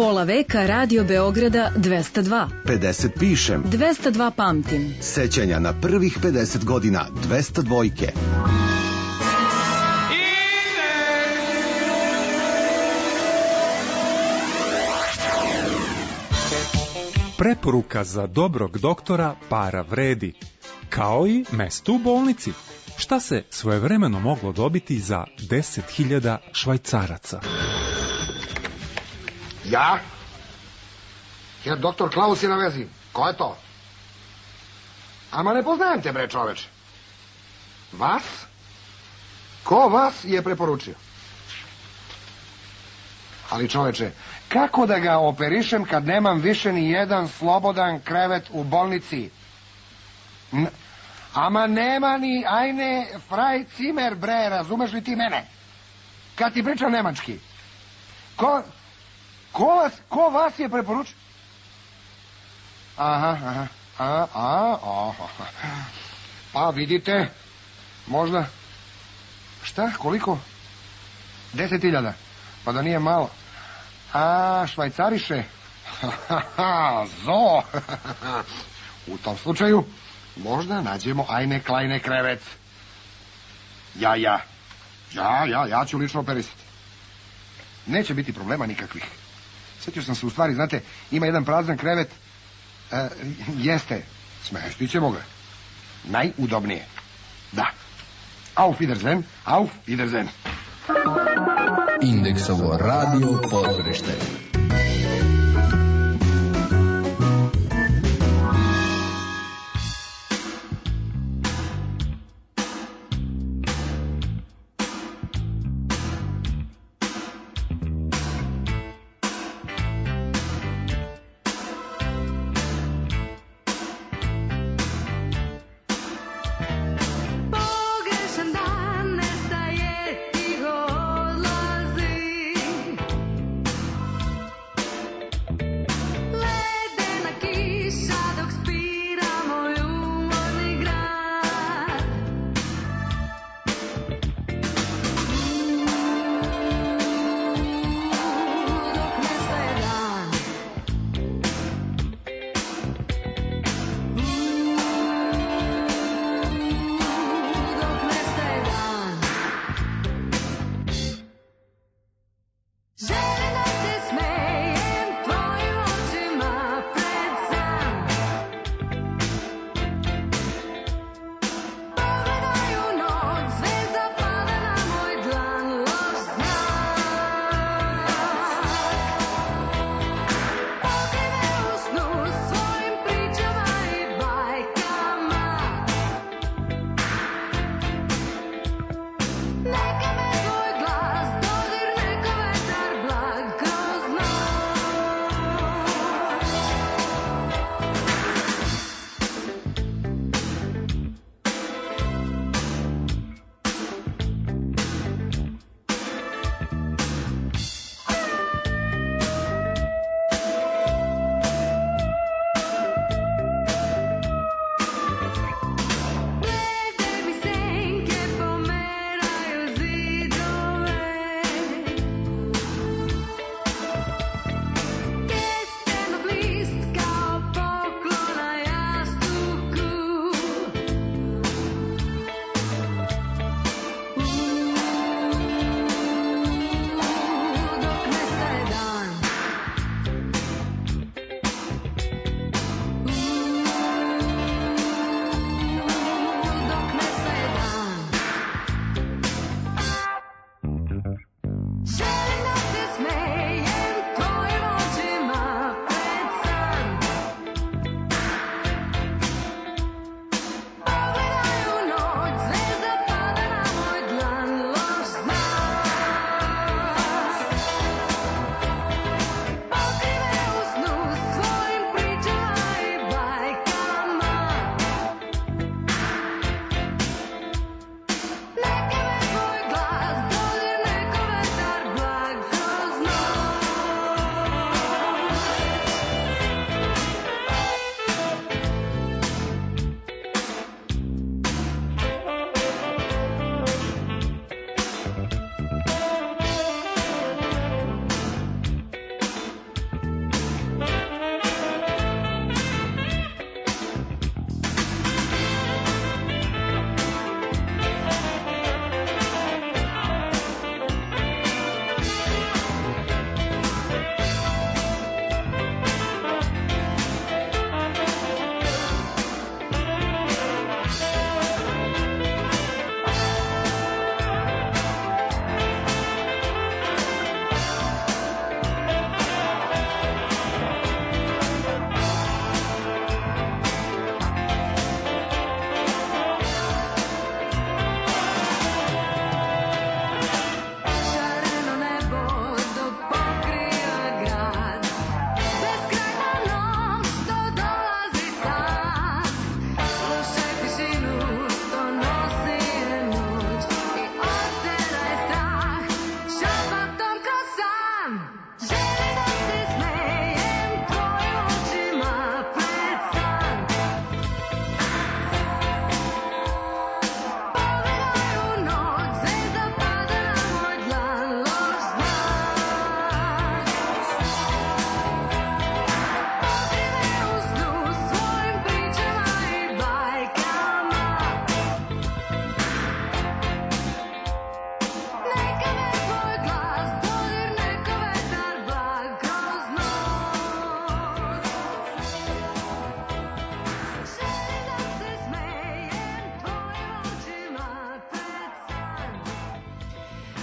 Pola veka Radio Beograda dvesta dva. pedeset pišem. dvesta dva pamtim. Sećanja na prvih pedeset godina dvesta dvojke. Preporuka za dobrog doktora para vredi, kao i mesto u bolnici. Šta se svojevremeno moglo dobiti za deset hiljada švajcaraca? Ja? Ja, doktor Klaus je na vezi. Ko je to? Ama ne poznajem te, bre, čoveče. Vas? Ko vas je preporučio? Ali, čoveče, kako da ga operišem kad nemam više ni jedan slobodan krevet u bolnici? N Ama nema ni ajne fraj cimer, bre, razumeš li ti mene? Kad ti pričam nemački. Ko... Ko vas, ko vas je preporučio? Aha, aha, a, a, aha. Pa vidite, možda, šta, koliko? Deset hiljada, pa da nije malo. A, švajcariše, zo, u tom slučaju, možda nađemo ajne klajne krevet. Ja, ja, ja, ja, ja ću lično operisati. Neće biti problema nikakvih. Sjetio sam se u stvari, znate, ima jedan prazan krevet, e, jeste, smeštit ćemo ga. Najudobnije. Da. Auf Wiedersehen, auf Wiedersehen. Indeksovo radio pozorište. Pogrešan dan nestaje i odlazi.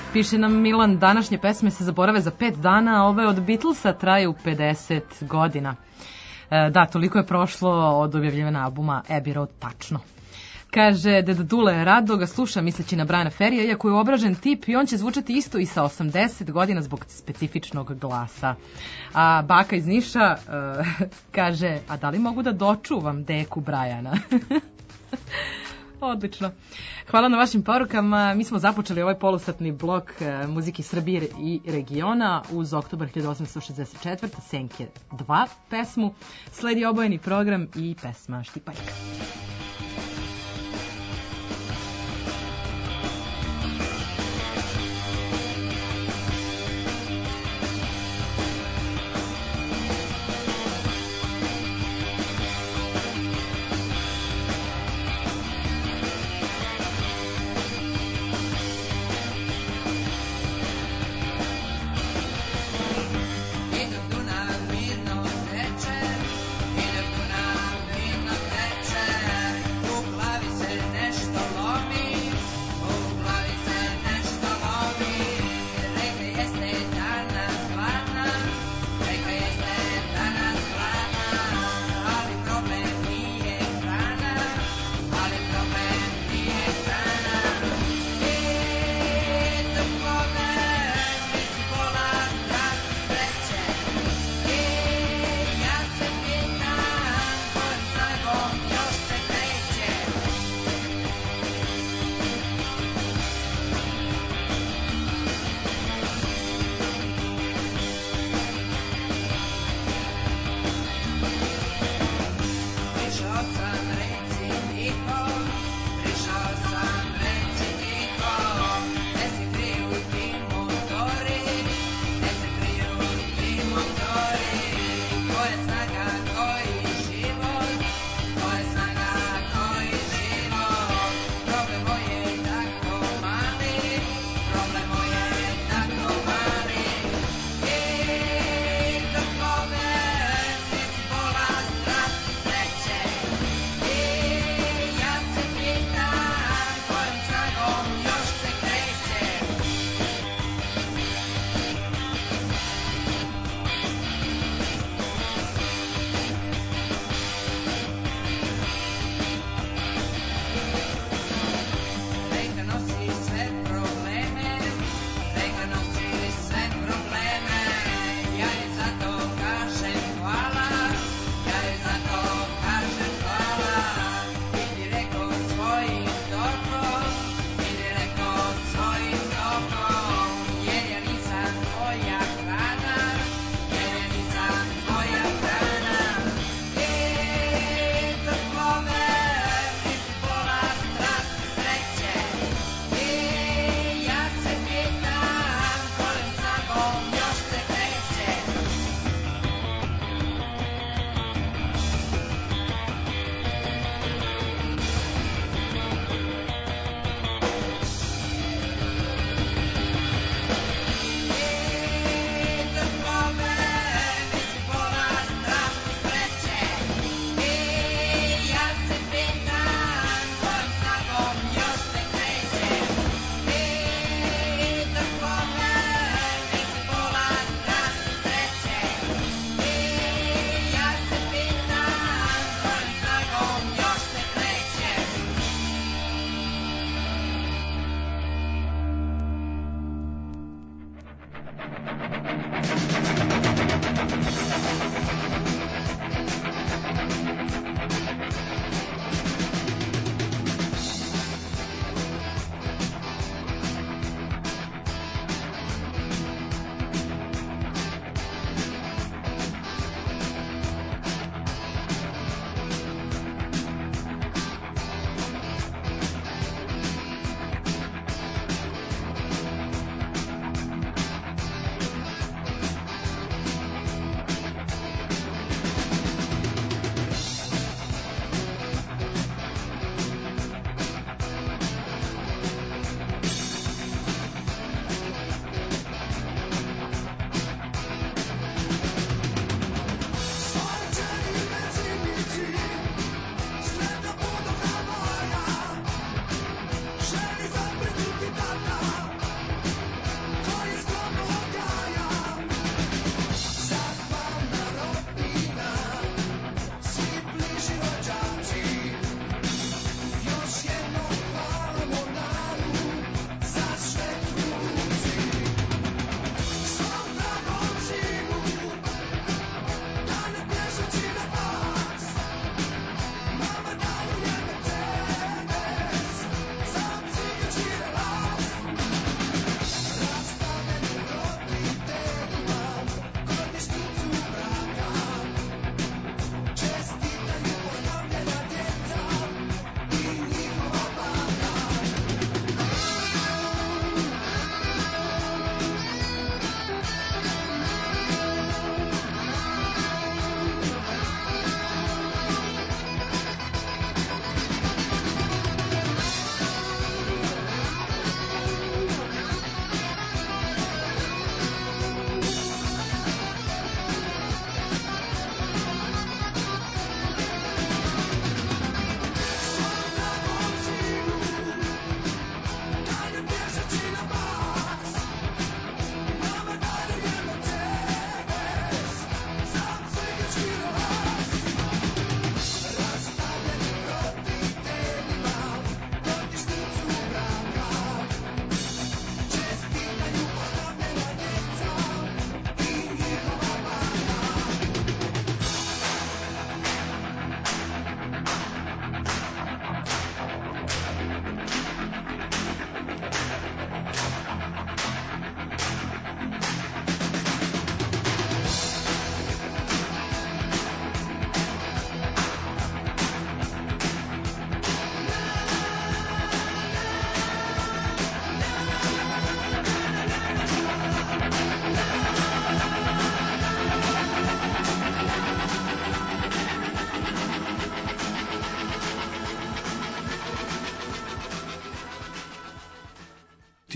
Piše nam Milan, današnje pesme se zaborave za pet dana, a ove od Beatlesa traju pedeset godina. E, da, toliko je prošlo od objavljivanja albuma Abbey Road, tačno. Kaže, Deda Dule, rado ga sluša misleći na Briana Ferrya, iako je obražen tip i on će zvučati isto i sa osamdeset godina zbog specifičnog glasa. A baka iz Niša uh, kaže, a da li mogu da dočuvam deku Briana? Odlično. Hvala na vašim porukama. Mi smo započeli ovaj polusatni blok uh, muzike Srbije i regiona uz Oktobar hiljadu osamsto šezdeset četvrte. Senke dva pesmu. Sledi obojeni program i pesma Štipaljka. Dunav mirno teče, ide Dunav mirno teče.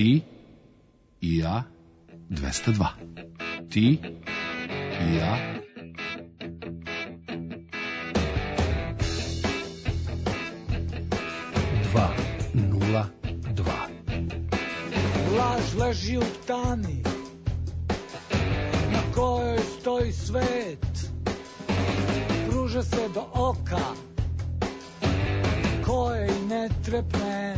Ti i ja dvesta dva. Ti i ja dva nula dva. Laž leži u tami na kojoj stoji svet, pruža se do oka koje i ne trepne.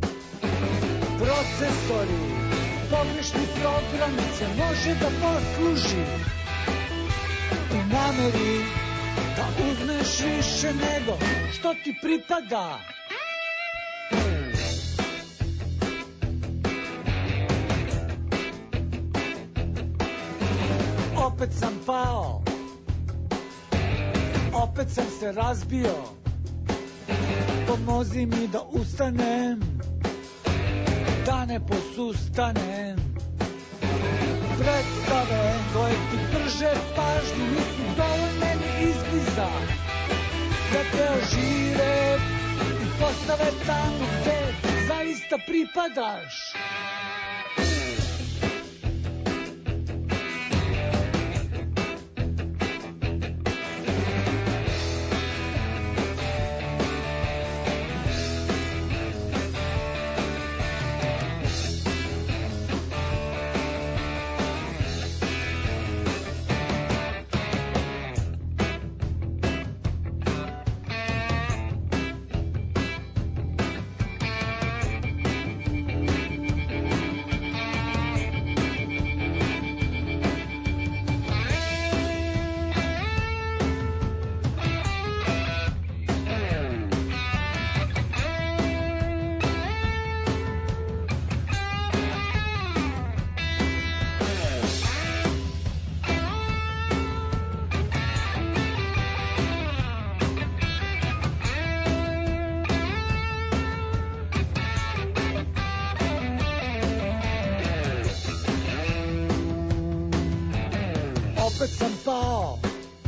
Procesori, pogrešni programice može da posluži u nameri da uzmeš više nego što ti pripada. Opet sam pao, opet sam se razbio, pomozi mi da ustanem, da ne posustanem. Predstave koje ti drže pažnju nisu dovoljne ni izbliza da te ožive i postave tamo gde zaista pripadaš. Opet sam pao,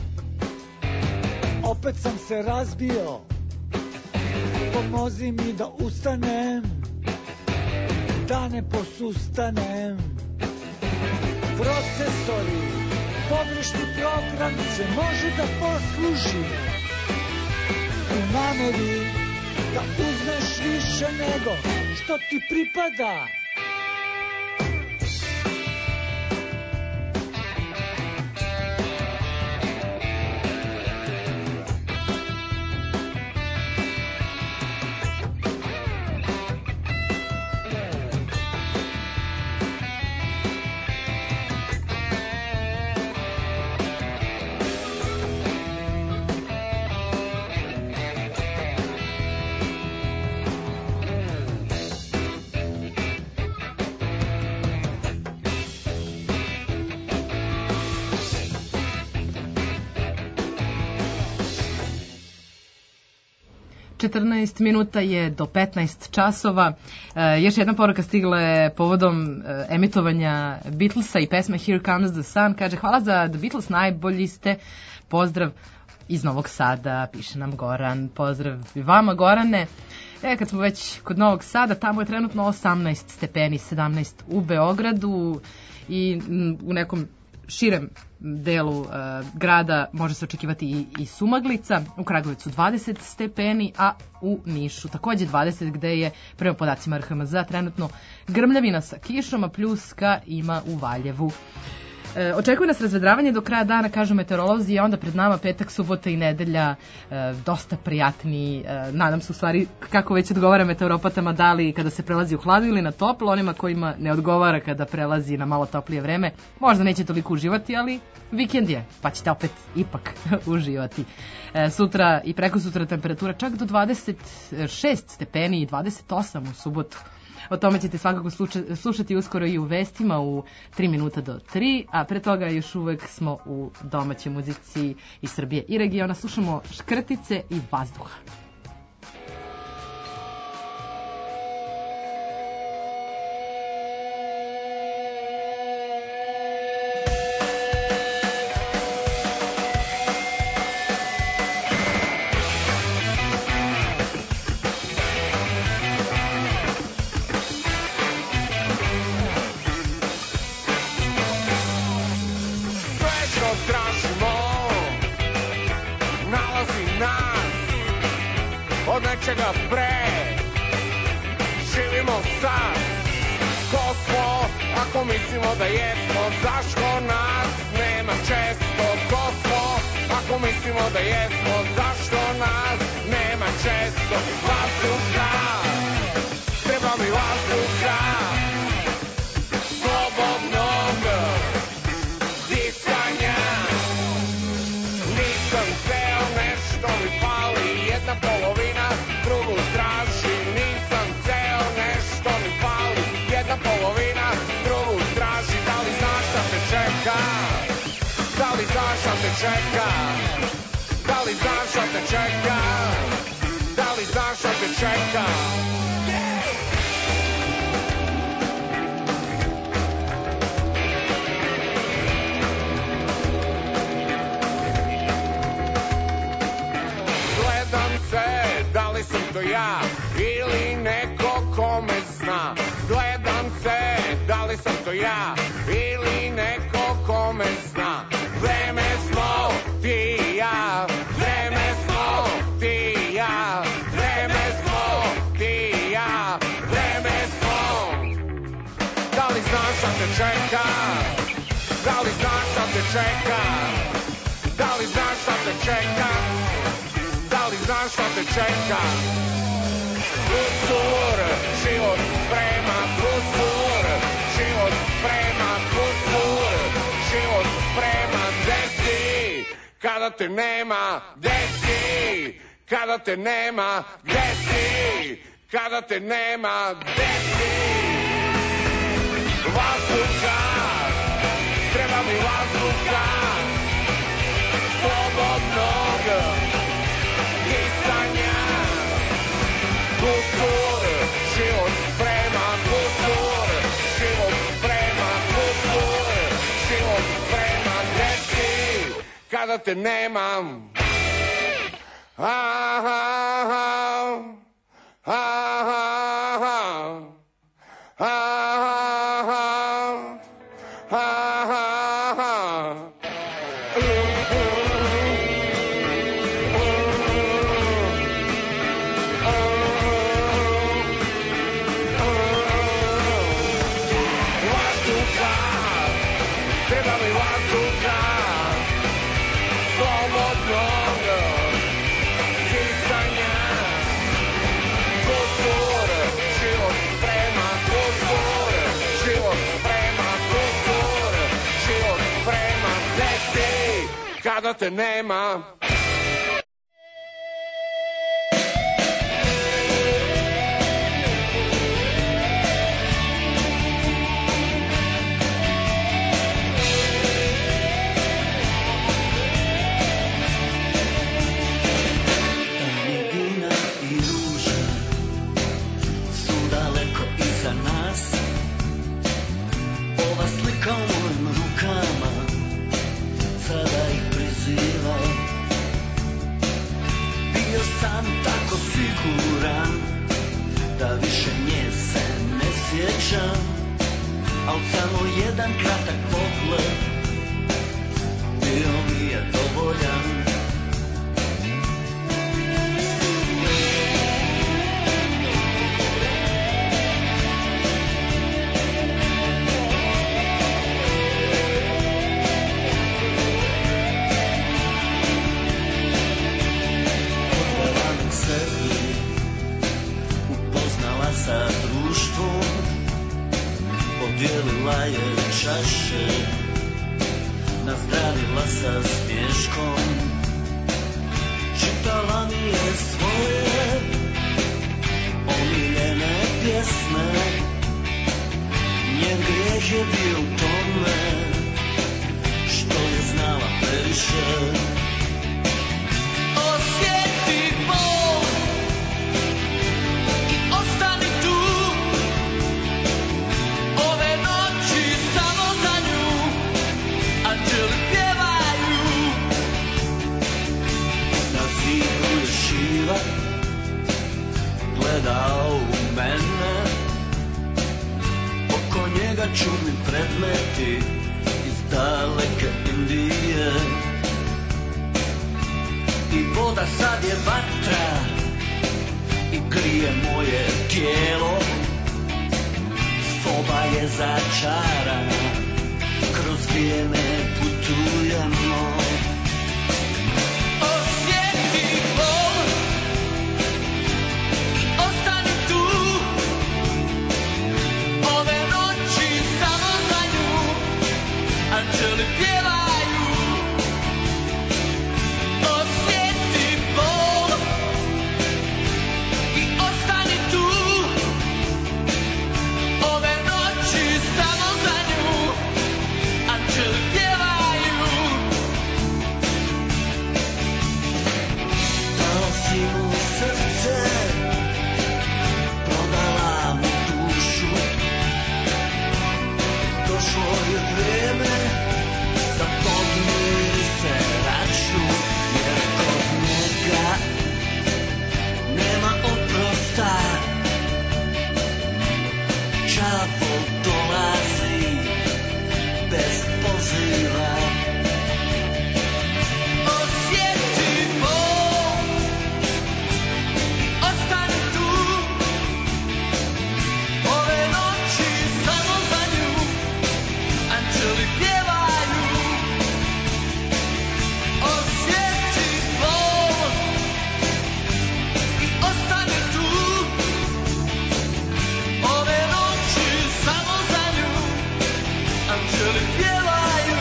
opet sam se razbio, pomozi mi da ustanem, da ne posustanem. Procesori, pogrešni program se može da posluži u nameri da uzmeš više nego što ti pripada. četrnaest minuta je do petnaest časova. E, još jedna poruka stigla je povodom e, emitovanja Beatlesa i pesme Here Comes the Sun. Kaže, hvala za The Beatles, najbolji ste. Pozdrav iz Novog Sada, piše nam Goran. Pozdrav i vama, Gorane. E, kad smo već kod Novog Sada, tamo je trenutno osamnaest stepeni, sedamnaest u Beogradu i m, u nekom širem delu uh, grada može se očekivati i, i sumaglica. U Kragujevcu dvadeset stepeni, a u Nišu takođe dvadeset, gde je prema podacima R H M Z trenutno grmljavina sa kišom, a pljuska ima u Valjevu. E, očekuje nas razvedravanje do kraja dana, kažu meteorolozi, a onda pred nama petak, subota i nedelja, e, dosta prijatni, e, nadam se u stvari kako već odgovara meteoropatama, da li kada se prelazi u hladu ili na toplo, onima kojima ne odgovara kada prelazi na malo toplije vreme, možda neće toliko uživati, ali vikend je, pa ćete opet ipak uživati. E, sutra i preko sutra temperatura čak do dvadeset šest stepeni i dvadeset osam u subotu. O tome ćete svakako slušati uskoro i u vestima u tri minuta do tri, a pre toga još uvek smo u domaćoj muzici iz Srbije i regiona. Slušamo Škrtice i Vazduha. ničega pre. Živimo sad, ko smo, ako mislimo da jesmo, zašto nas nema često? Ko smo, ako mislimo da jesmo, zašto nas nema često? Vazduha, treba mi vazduha, slobodnog disanja. Nisam ceo, nešto mi fali, jedna polovina, drugu tražim. Nisam ceo, nešto mi fali, jedna polovina, drugu tražim. Da li znaš šta te čeka? Da li znaš šta te čeka? Da li znaš šta te čeka? Da li znaš šta te čeka? Gledam se, da li sam to ja ili neko ko me zna. Gledam se, da li sam to ja ili neko ko me zna. Vreme smo ti i ja, vreme smo ti i ja, vreme smo ti i ja, vreme smo. Da li znaš šta te čeka? Da li znaš šta te čeka? Da li znaš šta te čeka? Da li znaš šta te čeka? Kusur, život sprema, kusur, život sprema, kusur, život sprema. Gde si? Kada te nema, gde si? Kada te nema, gde si? Kada te nema, gde si? Vazduha, treba mi vazduha, slobodnog disanja. Kusur, život sprema, kusur, život sprema, kusur, život sprema. Gde si? Kada te nema. Ah, ah, ah, ah, ah, ah, ah, ah, ah, ah. Treba mi vazduha, slobodnog disanja. Kusur, život sprema, kusur, život sprema, kusur, život sprema. Gde si? Kada te nema. Da više nje se ne sjećam, al samo jedan kratak pogled bio mi je dovoljan. Odvela me sebi, upoznala sa društvom, podijelila je čaše, nazdravila sa smješkom. Čitala mi je svoje omiljene pjesme, njen grijeh je bio u tome što je znala previše. Osjeti bol i ostani tu, ove noći samo za nju, anđeli pjevaju. Na zidu je šiva, gleda u mene, oko njega čudni predmeti iz daleke Indije. I voda sad je vatra, krije moje tijelo. Soba je začarana, kroz vrijeme putujemo. Osjeti bol i ostani tu. Ove noći samo za nju anđeli pjevaju. Osjeti bol i ostani tu. Ove noći samo za nju anđeli pjevaju. Dala si mu srce, prodala mu dušu. Došlo je vrijeme da podmiri se račun, jer kod njega nema oprosta. Đavo dolazi bez poziva. Osjeti bol i ostani tu. Ove noći samo za nju anđeli pjevaju. Osjeti bol i ostani tu. Ove noći samo za nju anđeli pjevaju.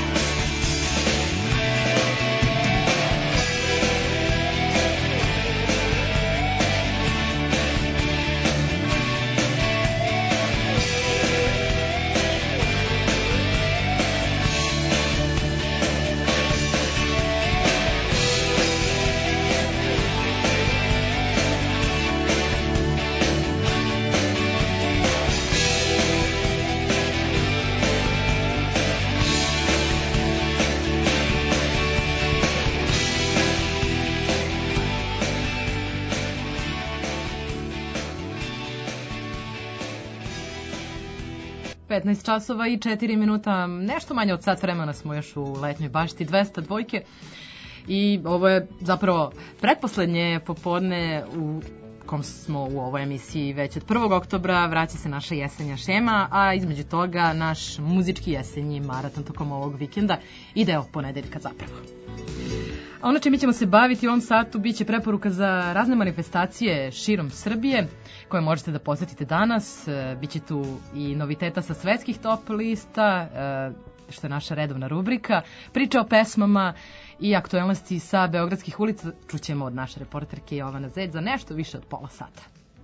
petnaest časova i četiri minuta, nešto manje od sat vremena smo još u letnjoj bašti dvesta dvojke i ovo je zapravo pretposlednje popodne u kom smo u ovoj emisiji već od prvog oktobra, vraća se naša jesenja šema, a između toga naš muzički jesenji maraton tokom ovog vikenda i deo ponedeljka zapravo. A ono čime ćemo se baviti u ovom satu biće preporuka za razne manifestacije širom Srbije koje možete da posetite danas. E, biće tu i noviteta sa svetskih top lista, e, što je naša redovna rubrika, priča o pesmama i aktuelnosti sa beogradskih ulica. Čućemo od naše reporterke Jovana Zec za nešto više od pola sata.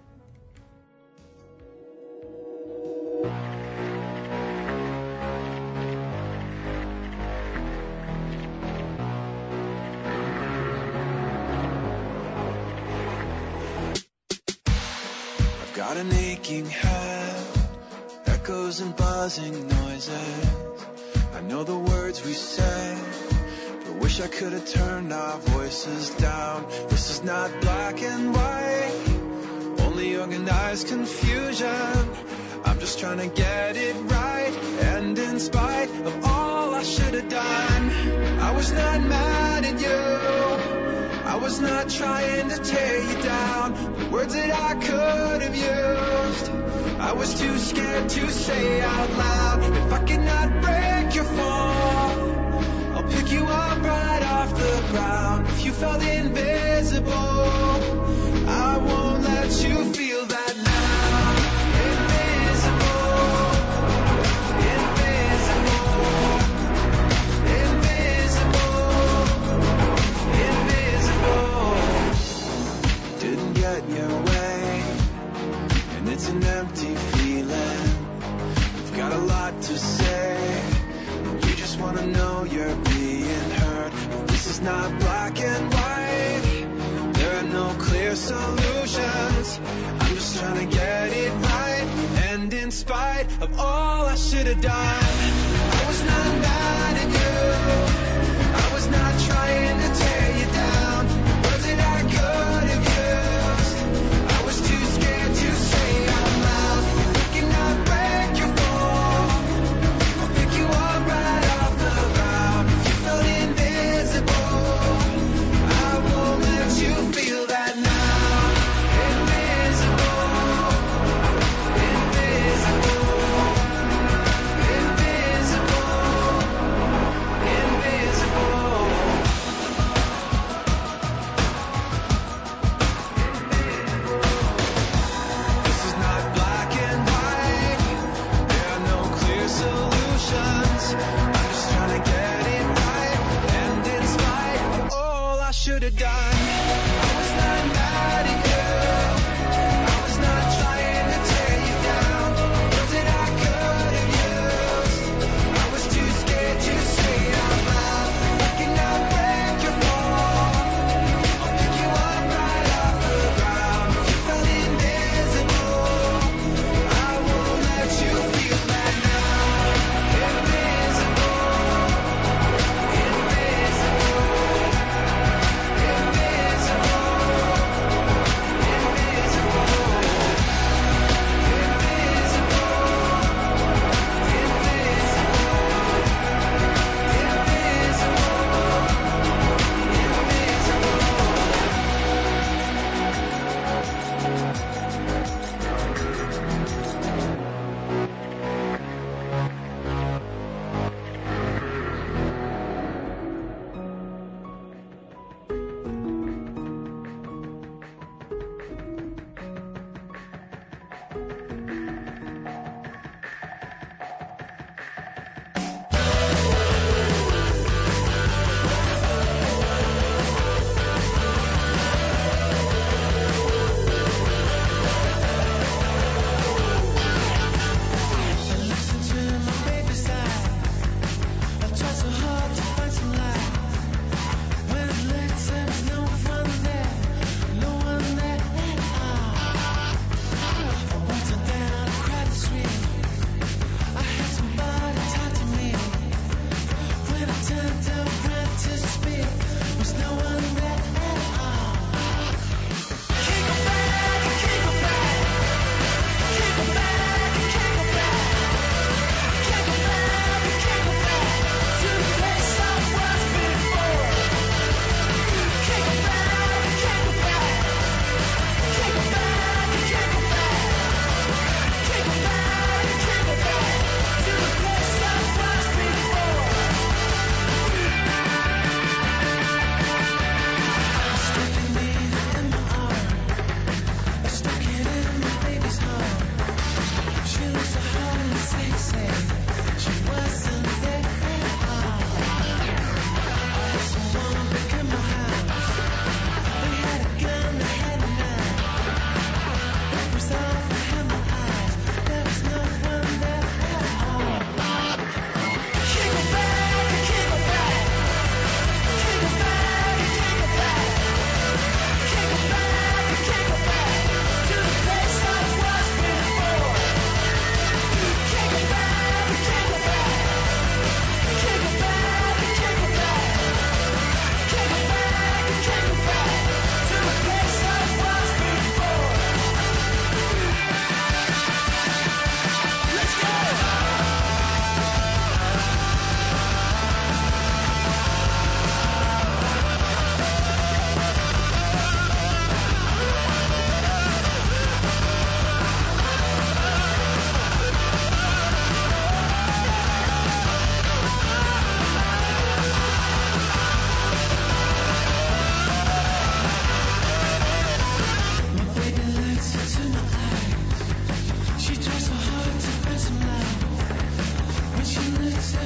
Got an aching head, echoes and buzzing noises. I know the words we say, but wish I could have turned our voices down. This is not black and white, only organized confusion. I'm just trying to get it right, and in spite of all I should have done, I was not mad at you. I was not trying to tear you down. The words that I could have used, I was too scared to say out loud. If I cannot break your fall, I'll pick you up right off the ground. If you felt invisible, I won't let you feel that now. Invisible, invisible, invisible, invisible. Didn't get your way, and it's an empty feeling. You've got a lot to say, and you just wanna know you're being heard. But this is not black and white, there are no clear solutions. I'm just trying to get it right, and in spite of all I should have done, I was not mad at you. I was not trying to tear you down. The words that I could have used, I was too scared to say out loud. If I cannot break your fall, I'll pick you up right off the ground. If you felt invisible, I won't let you feel that now. Invisible.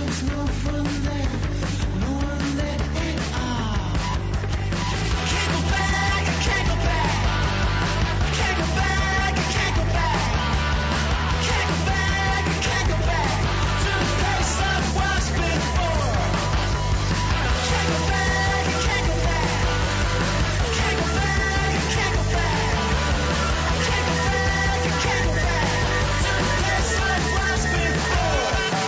there's no fun there, no one there at all. Can't go back, I can't go back. Can't go back, I can't go back. Can't go back, I can't go back to the place I was before. Can't go back, I can't go back. Can't go back, I can't go back. Can't go back, I can't go back to the place I was before.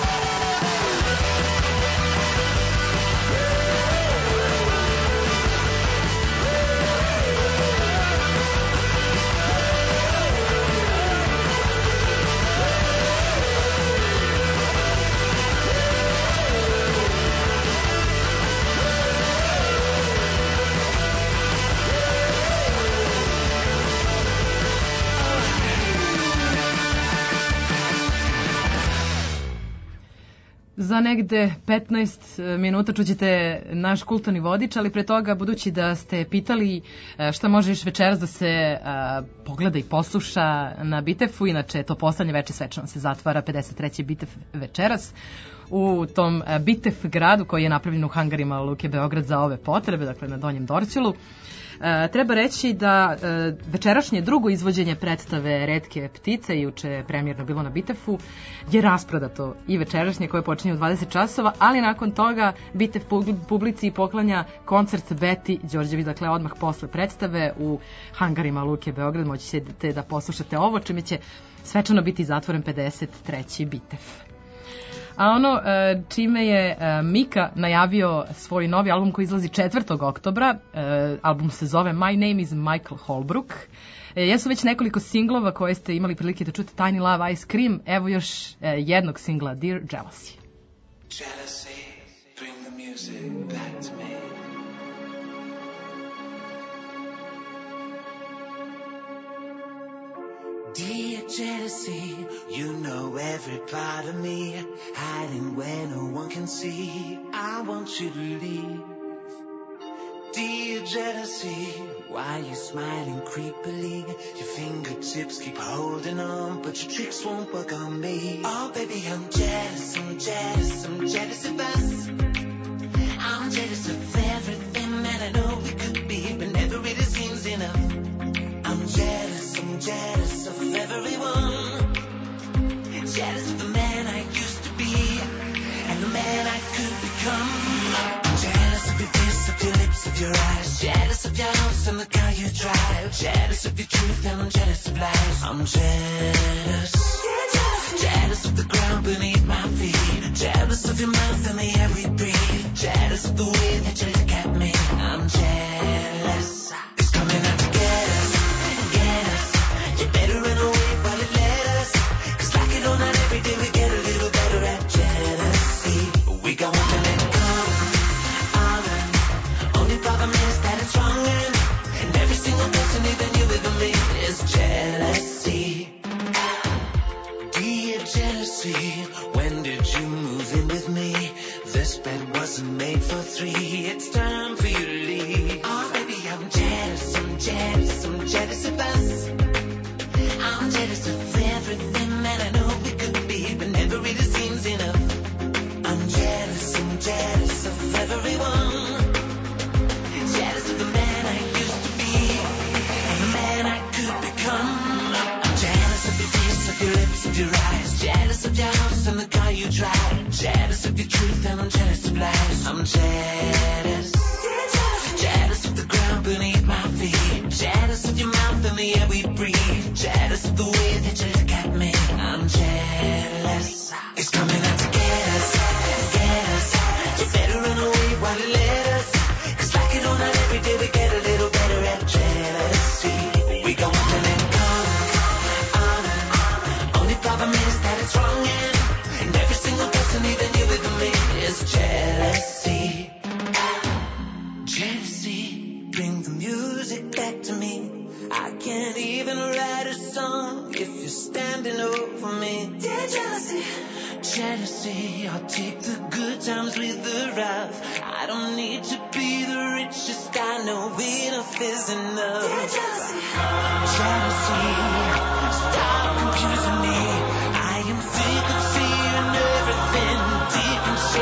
Za negde petnaest minuta čućete naš kulturni vodič, ali pre toga, budući da ste pitali e, šta može još večeras da se e, pogleda i posluša na Bitefu, inače to poslednje veče svečano se zatvara pedeset treći Bitef večeras u tom e, Bitef gradu koji je napravljen u hangarima Luke Beograd za ove potrebe, dakle na Donjem Dorćolu. E, treba reći da e, večerašnje drugo izvođenje predstave Retke ptice, juče premijerno bilo na Bitefu, je rasprodato i večerašnje koje počinje u dvadeset časova, ali nakon toga Bitef publici poklanja koncert Beti Đorđević, dakle odmah posle predstave u hangarima Luke Beograd moći ćete da poslušate ovo, čime će svečano biti zatvoren pedeset treći Bitef. A ono e, čime je e, Mika najavio svoj novi album koji izlazi četvrtog oktobra, e, album se zove My Name is Michael Holbrook. E, jesu već nekoliko singlova koje ste imali prilike da čujete, Tiny Love, Ice Cream, evo još e, jednog singla, Dear Jealousy. Jealousy, bring the music back to me. Dear jealousy, you know every part of me, hiding where no one can see. I want you to leave. Dear jealousy, why you smiling creepily? Your fingertips keep holding on, but your tricks won't work on me. Oh baby, I'm jealous, I'm jealous, I'm jealous of us. I'm jealous of everything that I know we could be, but never really seems enough. I'm jealous, I'm jealous of everyone. Jealous of the man I used to be and the man I could become. I'm jealous of your kiss, of your lips, of your eyes. Jealous of your house and the car you drive. Jealous of your truth and I'm jealous of lies. I'm jealous. Jealous of the ground beneath my feet. Jealous of your mouth and the air we breathe. Jealous of the way that you look at me. I'm jealous. It's coming out to get us, get us. You better run away while it let us. Cause like it or not, every day we get a little better at jealousy. We got one to let go of it. Only problem is that it's wrong and, and every single person, even you with me, is jealousy. Dear jealousy, when did you move in with me? This bed wasn't made for three. It's time for you to leave. Oh baby, I'm jealous, I'm jealous, I'm jealous of us. I'm jealous of everything that I know we could be, but never really seems enough. I'm jealous, I'm jealous of everyone. Jealous of the man I used to be and the man I could become. I'm jealous of your face, of your lips, of your eyes. Jealous of your house and the car you drive. Jealous of your truth and I'm jealous of lies. I'm jealous. Jealous of the ground beneath my feet. Jealous of your mouth and the air we breathe. Jealous of the way that you look at me. I'm jealous. It's coming out to get us, get us. You better run away while you let us. Cause like it or not, every day we get a little better at jealousy. We got one to let go of it. Only problem is that it's wrong and, and every single person, even you with me, is jealousy. Jealousy, bring the music back to me. I can't even write a song if you're standing over me. Dear jealousy, jealousy, I'll take the good times with the rough. I don't need to be the richest, I know enough is enough. Dear jealousy, jealousy, stop confusing me. I am sick of seeing everything deep inside.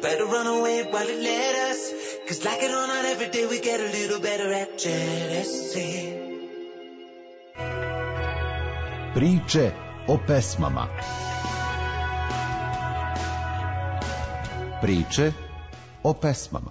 better run away while it let us. Cause like it or not, every day we get a little better at jealousy. Priče o pesmama. Priče o pesmama.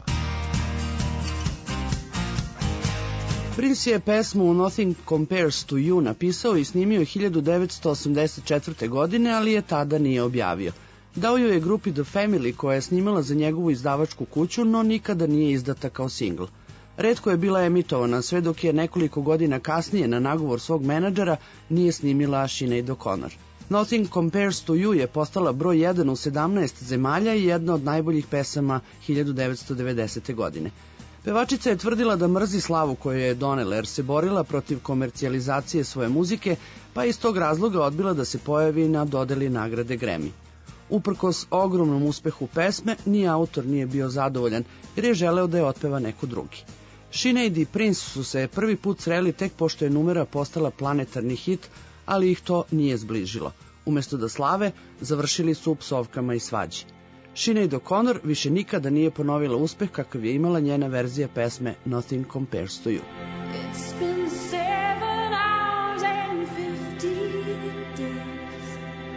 Prince je pesmu Nothing Compares to You napisao i snimio hiljadu devetsto osamdeset četvrte. godine, ali je tada nije objavio. Dao ju je grupi The Family koja je snimala za njegovu izdavačku kuću, no nikada nije izdata kao singl. Retko je bila emitovana, sve dok je nekoliko godina kasnije na nagovor svog menadžera nije snimila Sinead O'Connor. Nothing Compares to You je postala broj jedan u sedamnaest zemalja i jedna od najboljih pesama hiljadu devetsto devedesete. godine. Pevačica je tvrdila da mrzi slavu koju je donela jer se borila protiv komercijalizacije svoje muzike, pa iz tog razloga odbila da se pojavi na dodeli nagrade Grammy. Uprkos ogromnom uspehu pesme, ni autor nije bio zadovoljan jer je želeo da je otpeva neko drugi. Sinead i Prince su se prvi put sreli tek pošto je numera postala planetarni hit, ali ih to nije zbližilo. Umesto da slave, završili su u psovkama i svađi. Sinead O'Connor više nikada nije ponovila uspeh kakav je imala njena verzija pesme Nothing Compares to You. It's been seven hours and fifty days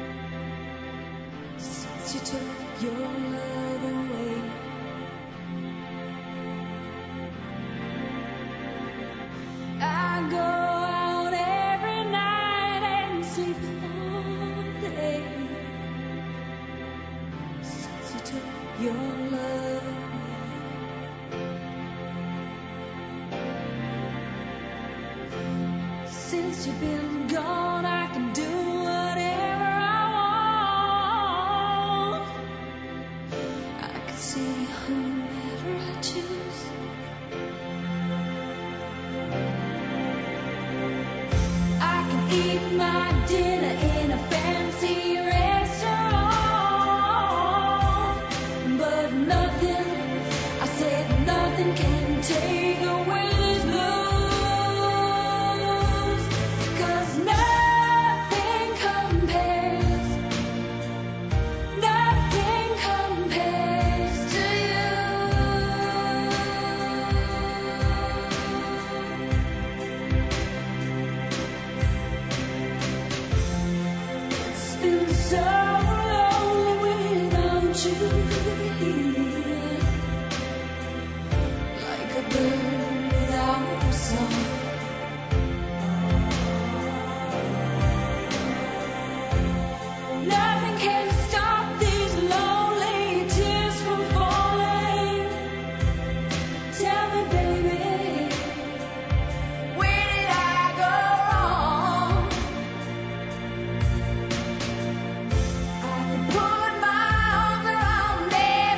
since you took your love away. I go out every night and sleep all day since you took your love away. Since you've been gone, I can do whatever I want. I can see whomever I choose. I can eat my dinner in a fancy restaurant, but nothing, I said nothing can take away this blues. 'Cause nothing compares, nothing compares to you. It's been so lonely without you here, like a bird without a song. Nothing can stop these lonely tears from falling. Tell me, baby, where did I go wrong? I could put my arms around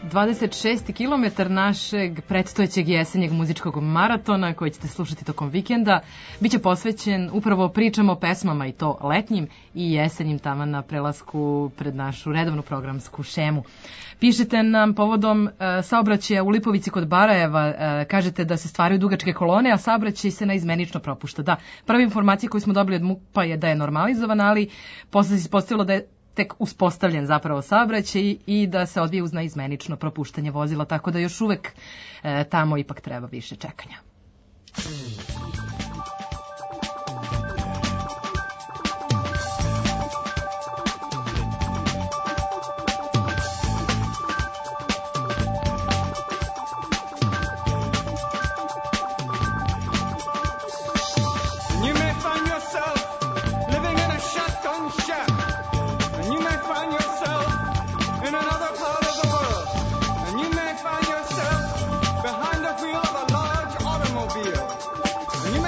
dvadeset šesti kilometar našeg predstojećeg jesenjeg muzičkog maratona koji ćete slušati tokom vikenda. Biće posvećen upravo pričama o pesmama i to letnjim i jesenjim taman na prelasku pred našu redovnu programsku šemu. Pišete nam povodom e, saobraćaja u Lipovici kod Barajeva, e, kažete da se stvaraju dugačke kolone, a saobraćaj se naizmenično propušta. Da, prve informacije koje smo dobili od MUP-a je da je normalizovan, ali posle se ispostavilo da je tek uspostavljen zapravo saobraćaj i da se odvija uz naizmenično propuštanje vozila, tako da još uvek e, tamo ipak treba više čekanja. You may find yourself living in a shotgun shack, and you may find yourself in another part of the world, and you may find yourself behind the wheel of a large automobile, and you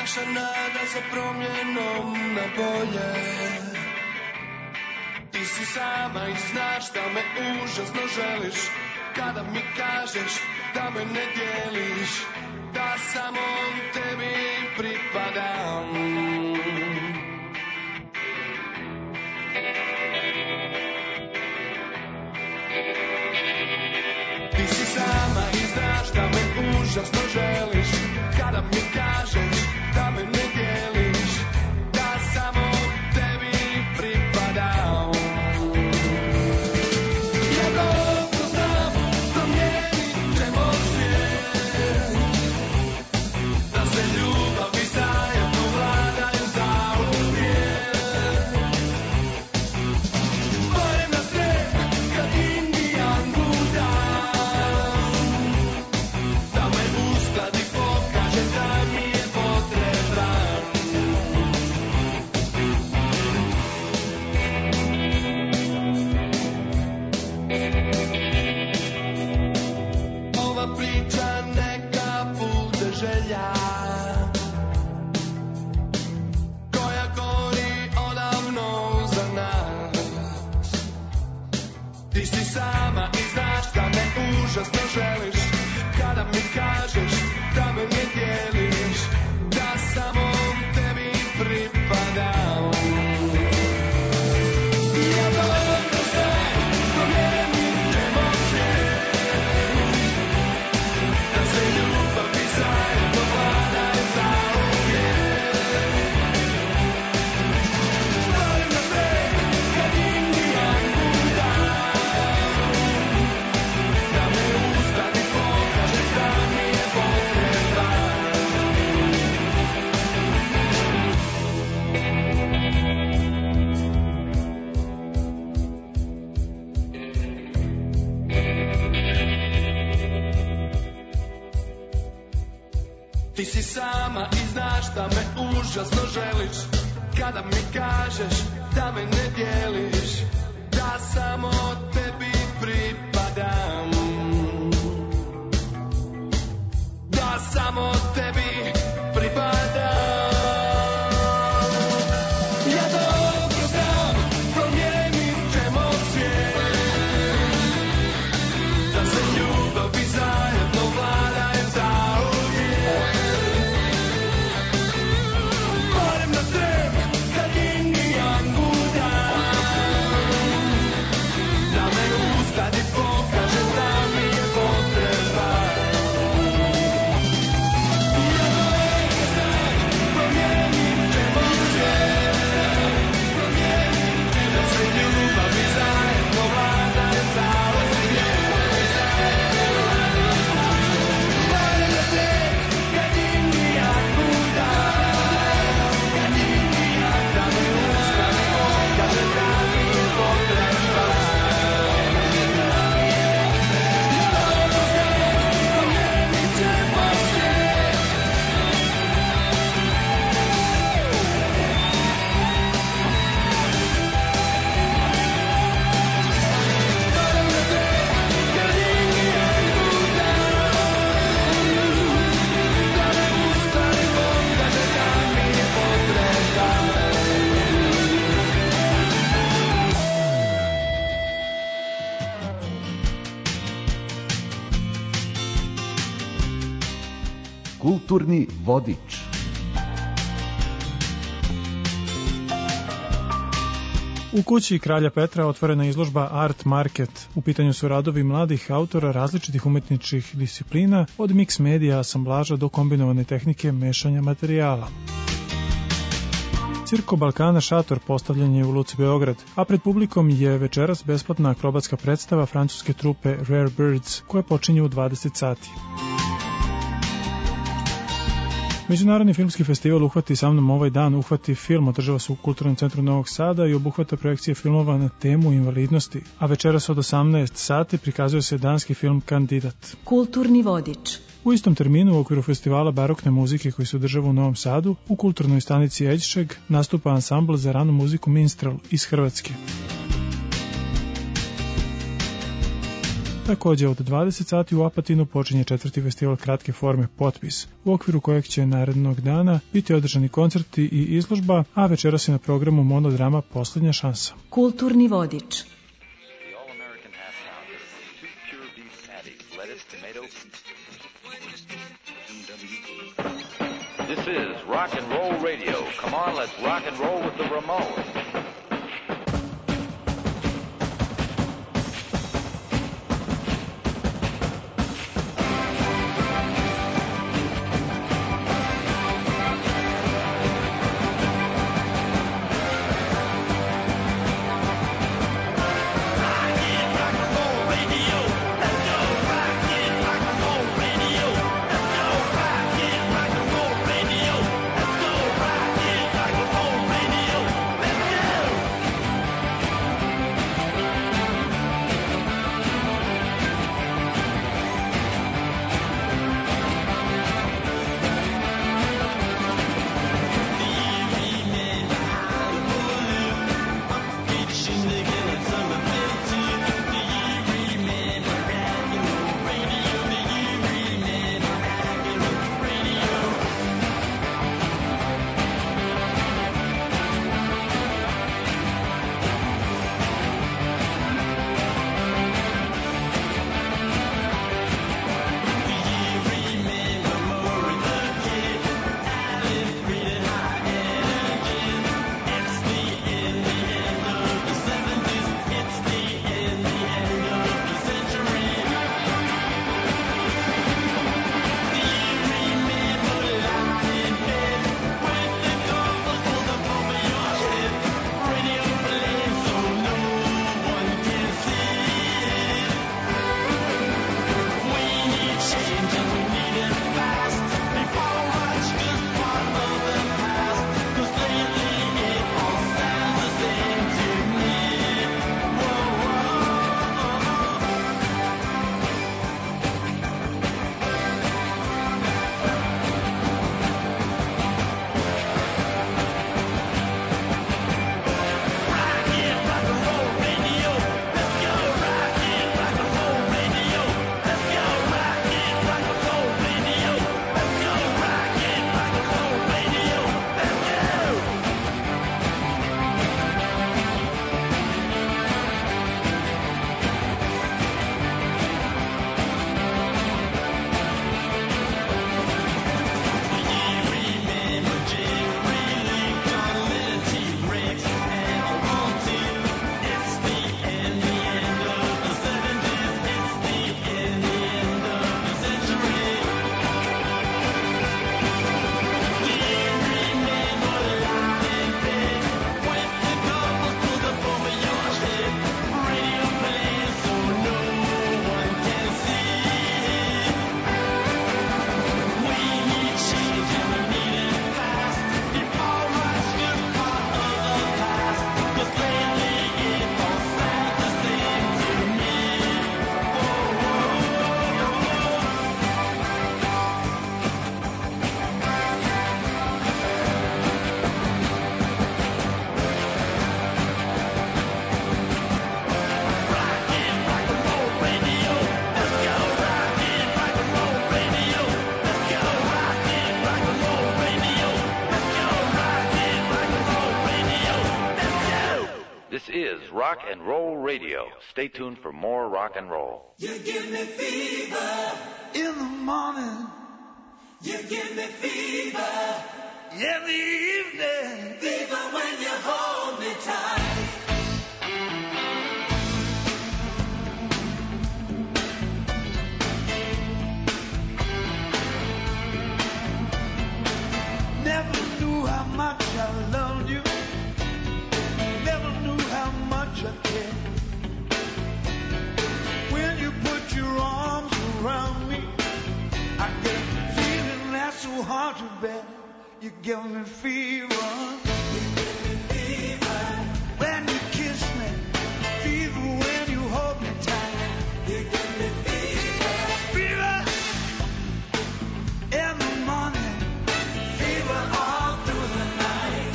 naša nada za promjenom na bolje. Ti si sama i znaš da me užasno želiš, kada mi kažeš da me ne dijeliš, da samo tebi pripadam. Ti si sama i znaš da me užasno želiš, kada mi kažeš da me ne dijeliš, da samo tebi pripadam. Ja dobro znam, promijenit ćemo svijet, da se ljubav i zajedno vladaju zauvijek. Barem na sred, kad Indijan budam, da me uskladi, pokaže da mi je potreban. Ova priča neka bude želja koja gori odavno za nas. Ti si sama i znaš da me užasno želiš, kada mi kažeš da me ne dijeliš, da samo tebi pripadam. Ja dobro znam, promijenit ćemo svijet, da se ljubav i zajedno vladaju zauvijek. Barem na sred, kad Indijan budam, da me uskladi, pokaže da mi je potreban. Ti si sama i znaš da me užasno želiš, kada mi kažeš da me ne dijeliš, da samo tebi pripadam. Da samo tebi pripadam. Ja dobro znam, promijenit ćemo svijet, da se ljubav i zajedno vladaju zauvijek. Barem na sred, kad Indijan budam, da me uskladi, pokaže da mi je potreban. Ja dobro znam, promijenit ćemo svijet, da se ljubav i zajedno vladaju zauvijek. Barem na sred, kad Indijan budam, da me uskladi, pokaže da mi je potreban. Kulturni vodič. U kući Kralja Petra otvorena je izložba Art Market. U pitanju su radovi mladih autora različitih umetničkih disciplina, od mix medija, asamblaža do kombinovane tehnike mešanja materijala. Cirko Balkana Šator postavljen je u Luci Beograd, a pred publikom je večeras besplatna akrobatska predstava francuske trupe Rare Birds, koja počinje u dvadeset sati. Međunarodni filmski festival Uhvati sa mnom ovaj dan, Uhvati film održava se u Kulturnom centru Novog Sada i obuhvata projekcije filmova na temu invalidnosti, a večeras od osamnaest sati prikazuje se danski film Kandidat. Kulturni vodič. U istom terminu u okviru festivala barokne muzike koji se održava u Novom Sadu, u kulturnoj stanici Eđšeg nastupa ansambl za ranu muziku Minstrel iz Hrvatske. Takođe, od dvadeset sati u Apatinu počinje četvrti festival kratke forme Potpis, u okviru kojeg će narednog dana biti održani koncerti i izložba, a večeras je na programu monodrama Poslednja šansa. Kulturni vodič. This is rock and roll radio. Come on, let's rock and roll with the Ramones. Rock and Roll Radio. Stay tuned for more rock and roll. You give me fever in the morning. You give me fever in the evening. Fever when you hold me tight. Never knew how much I loved you. Never knew how much I cared. When you put your arms around me, I get a feeling that's so hard to bear. You give me fever. You give me fever. When you kiss me, fever when you hold me tight. You give me fever. Fever in the morning. Fever all through the night.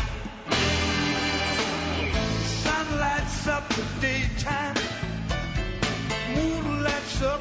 Sun lights up the daytime. Moon lights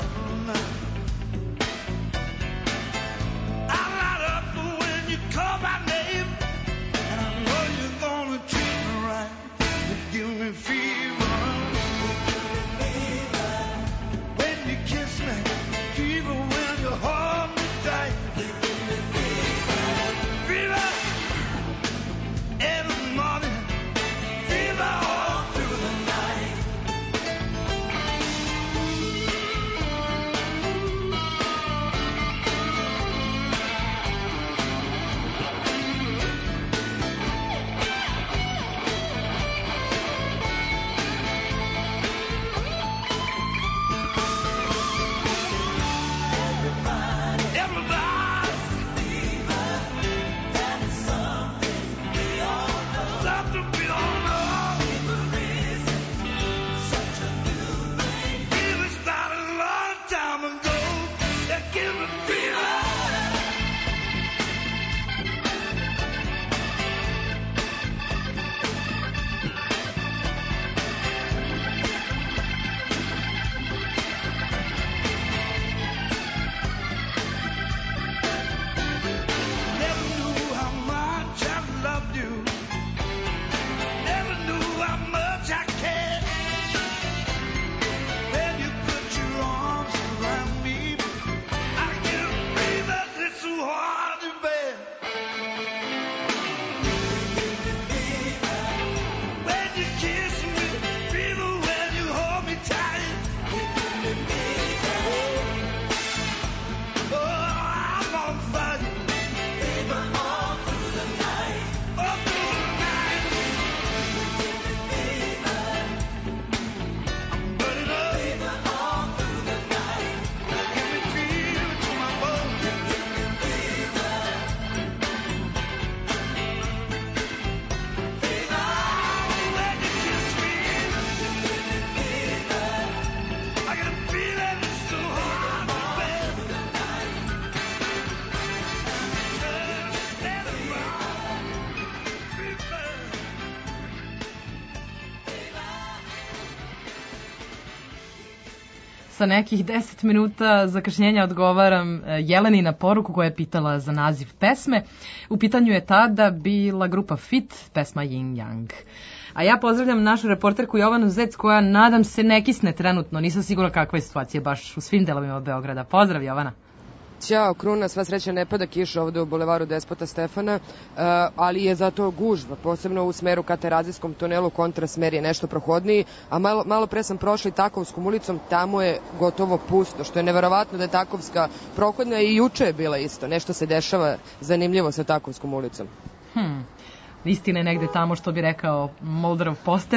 Sa nekih deset minuta zakašnjenja odgovaram e, Jeleni na poruku koja je pitala za naziv pesme. U pitanju je tada bila grupa Fit, pesma Yin Yang. A ja pozdravljam našu reporterku Jovanu Zec koja nadam se ne kisne trenutno. Nisam sigurna kakva je situacija baš u svim delovima Beograda. Pozdrav Jovana. Ćao, Kruna, sva sreća ne pada kiša ovde u bulevaru Despota Stefana, uh, ali je zato gužva, posebno u smeru ka Terazijskom tunelu, kontrasmer je nešto prohodniji, a malo, malo pre sam prošla i Takovskom ulicom, tamo je gotovo pusto, što je neverovatno da je Takovska prohodna i juče je bila isto, nešto se dešava zanimljivo sa Takovskom ulicom. Hmm. Istina je negde tamo, što bi rekao Moldarov poster.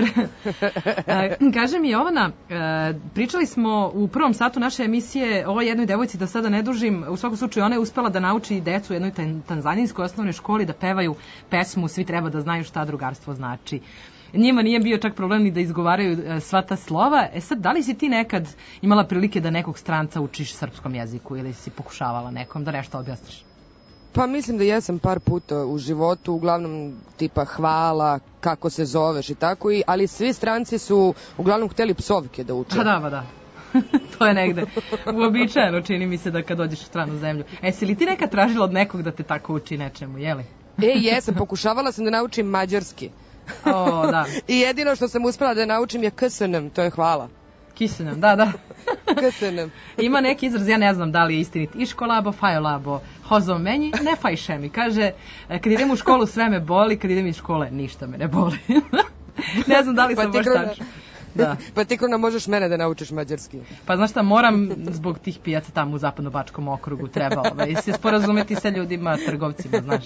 Kaže mi Jovana, pričali smo u prvom satu naše emisije o jednoj devojci, da sada ne dužim, u svakom slučaju ona je uspela da nauči decu u jednoj tanzanijskoj osnovnoj školi da pevaju pesmu Svi treba da znaju šta drugarstvo znači. Njima nije bio čak problem ni da izgovaraju sva ta slova. E sad, da li si ti nekad imala prilike da nekog stranca učiš srpskom jeziku ili si pokušavala nekom da nešto objasniš? Pa mislim da jesam par puta u životu, uglavnom tipa hvala, kako se zoveš i tako, i, ali svi stranci su uglavnom hteli psovke da uče. Pa da, pa da. To je negde uobičajeno, čini mi se, da kad dođeš u stranu zemlju. E, si li ti nekad tražila od nekog da te tako uči nečemu, jeli? E, jesam, pokušavala sam da naučim mađarski. O, da. I jedino što sam uspela da naučim je K S N M, to je hvala. Kisenem, da, da. Kisenem. Ima neki izraz, ja ne znam da li je istinit. Iškolabo, fajolabo, hozom menji, ne fajše mi. Kaže, kad idem u školu sve me boli, kad idem iz škole ništa me ne boli. Ne znam da li sam pa baš tačno. Da. Pa ti Kruna možeš mene da naučiš mađarski. Pa znaš šta, moram zbog tih pijaca tamo u Zapadno-Bačkom okrugu, treba ovaj, se sporazumeti sa ljudima, trgovcima, znaš.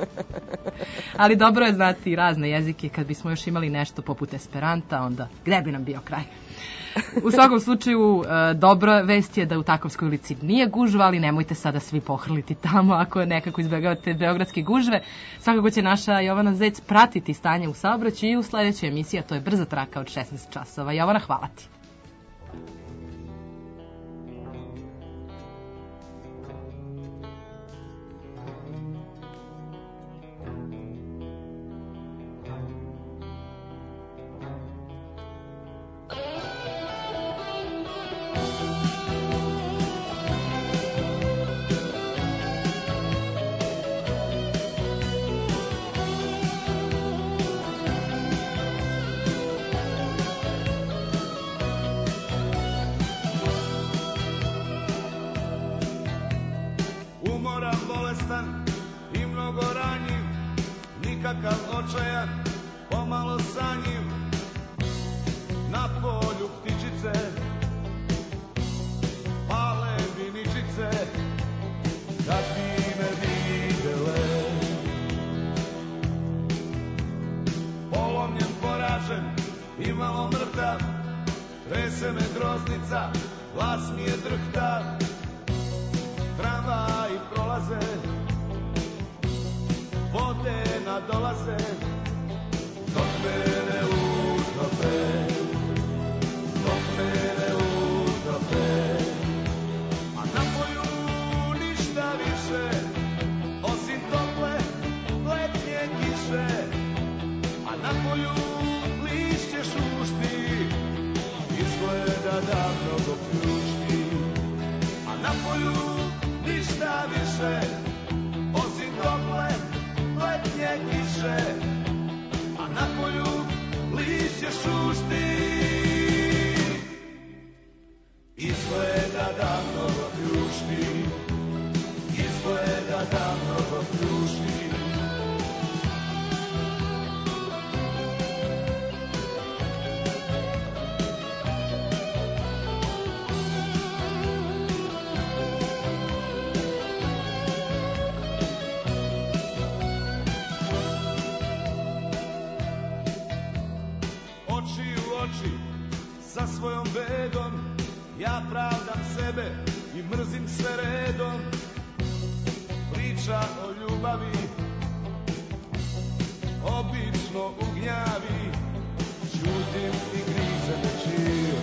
Ali dobro je znati razne jezike, kad bismo još imali nešto poput Esperanta, onda gde bi nam bio kraj? U svakom slučaju, dobra vest je da u Takovskoj ulici nije gužva, ali nemojte sada svi pohrliti tamo ako nekako izbjegavate beogradske gužve. Svakako će naša Jovana Zec pratiti stanje u saobraćaju i u sledećoj emisiji, a to je Brza traka od šesnaest časova. Jovana, hvala ti. I mnogo ranjiv, nikakav očajan, pomalo sanjiv. Na polju ptičice pale viničice, kad bi me videle. Polomljen, poražen i malo mrtav, trese me groznica, glas mi je drhtav. Tramvaji prolaze, vode nadolaze, dok mene utope, dok mene utope. A na polju ništa više, osim tople letnje kiše. A na polju lišće šušti, izgleda da mnogo pljušti. A na polju ništa više, osim tople letnje kiše. A na polju lišće šušti, izgleda da mnogo pljušti, izgleda da mnogo pljušti. Sa svojom bedom ja pravdam sebe i mrzim sve redom. Priča o ljubavi obično ugnjavi, ćutim i grizem čir.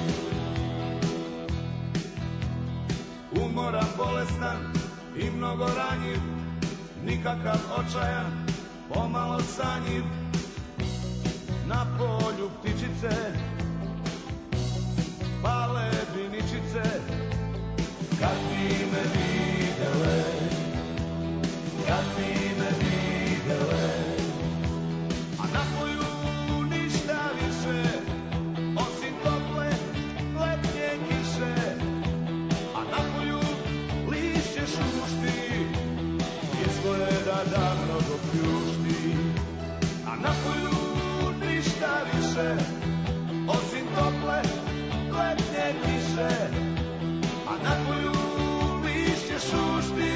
Umoran, bolestan i mnogo ranjiv, nikakav očajan, pomalo sanjiv. Na polju ptičice male diničice, kad bi me videle, kad bi me videle, a napolju ništa više, osim tople letnje kiše, a napolju lišće šušti, izgleda da mnogo pljušti, a napolju ništa više, osim tople letnje kiše, a napolju lišće šušti,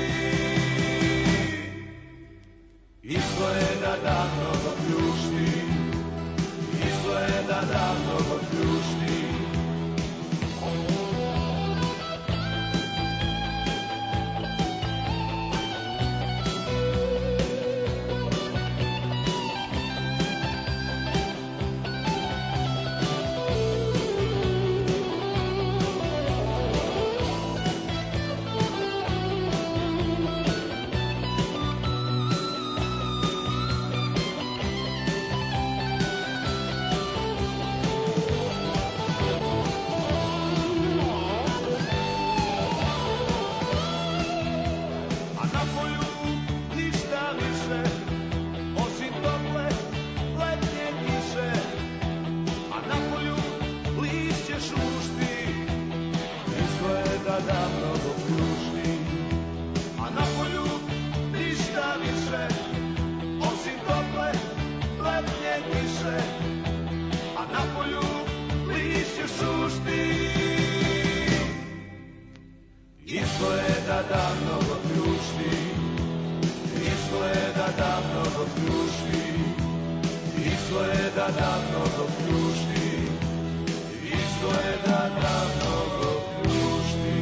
izgleda da mnogo pljušti, izgleda da mnogo pljušti. Izgleda da mnogo pljušti, izgleda da mnogo pljušti, izgleda da mnogo pljušti, izgleda da mnogo pljušti.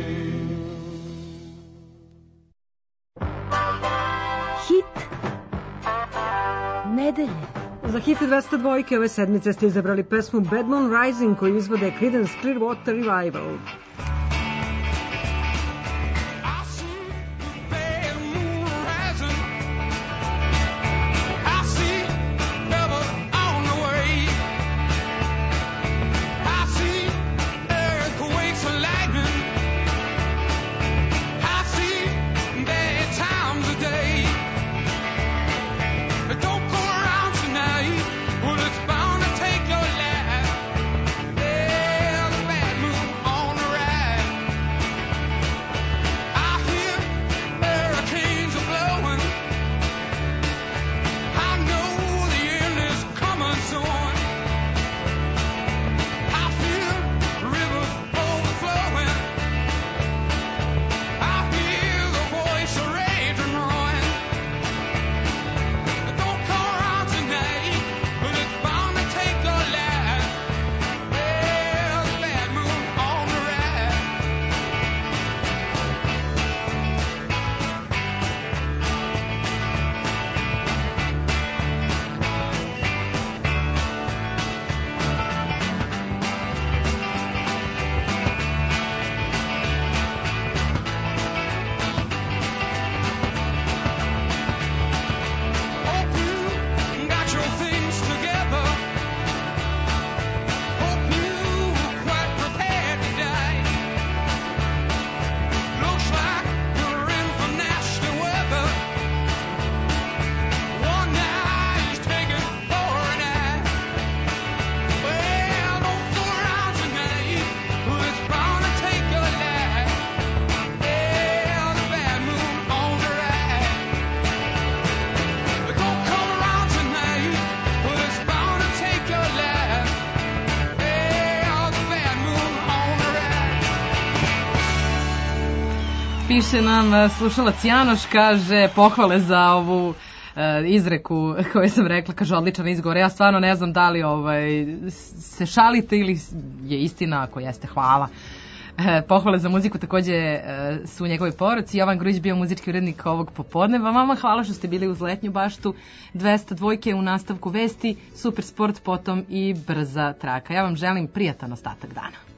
Hit nedelje. Za hit dvesta dva ove sedmice ste izabrali pesmu Bad Moon Rising koju izvode Creedence Clearwater Revival. Piše nam slušalac Janoš, kaže pohvale za ovu e, izreku koju sam rekla, kaže odličan izgovor. Ja stvarno ne znam da li ovaj, se šalite ili je istina, ako jeste, hvala. E, pohvale za muziku takođe e, su u njegovoj poruci. Jovan Grujić bio muzički urednik ovog popodneva. Vama hvala što ste bili uz letnju baštu. dvesta dva u nastavku vesti, super sport, potom i brza traka. Ja vam želim prijatan ostatak dana.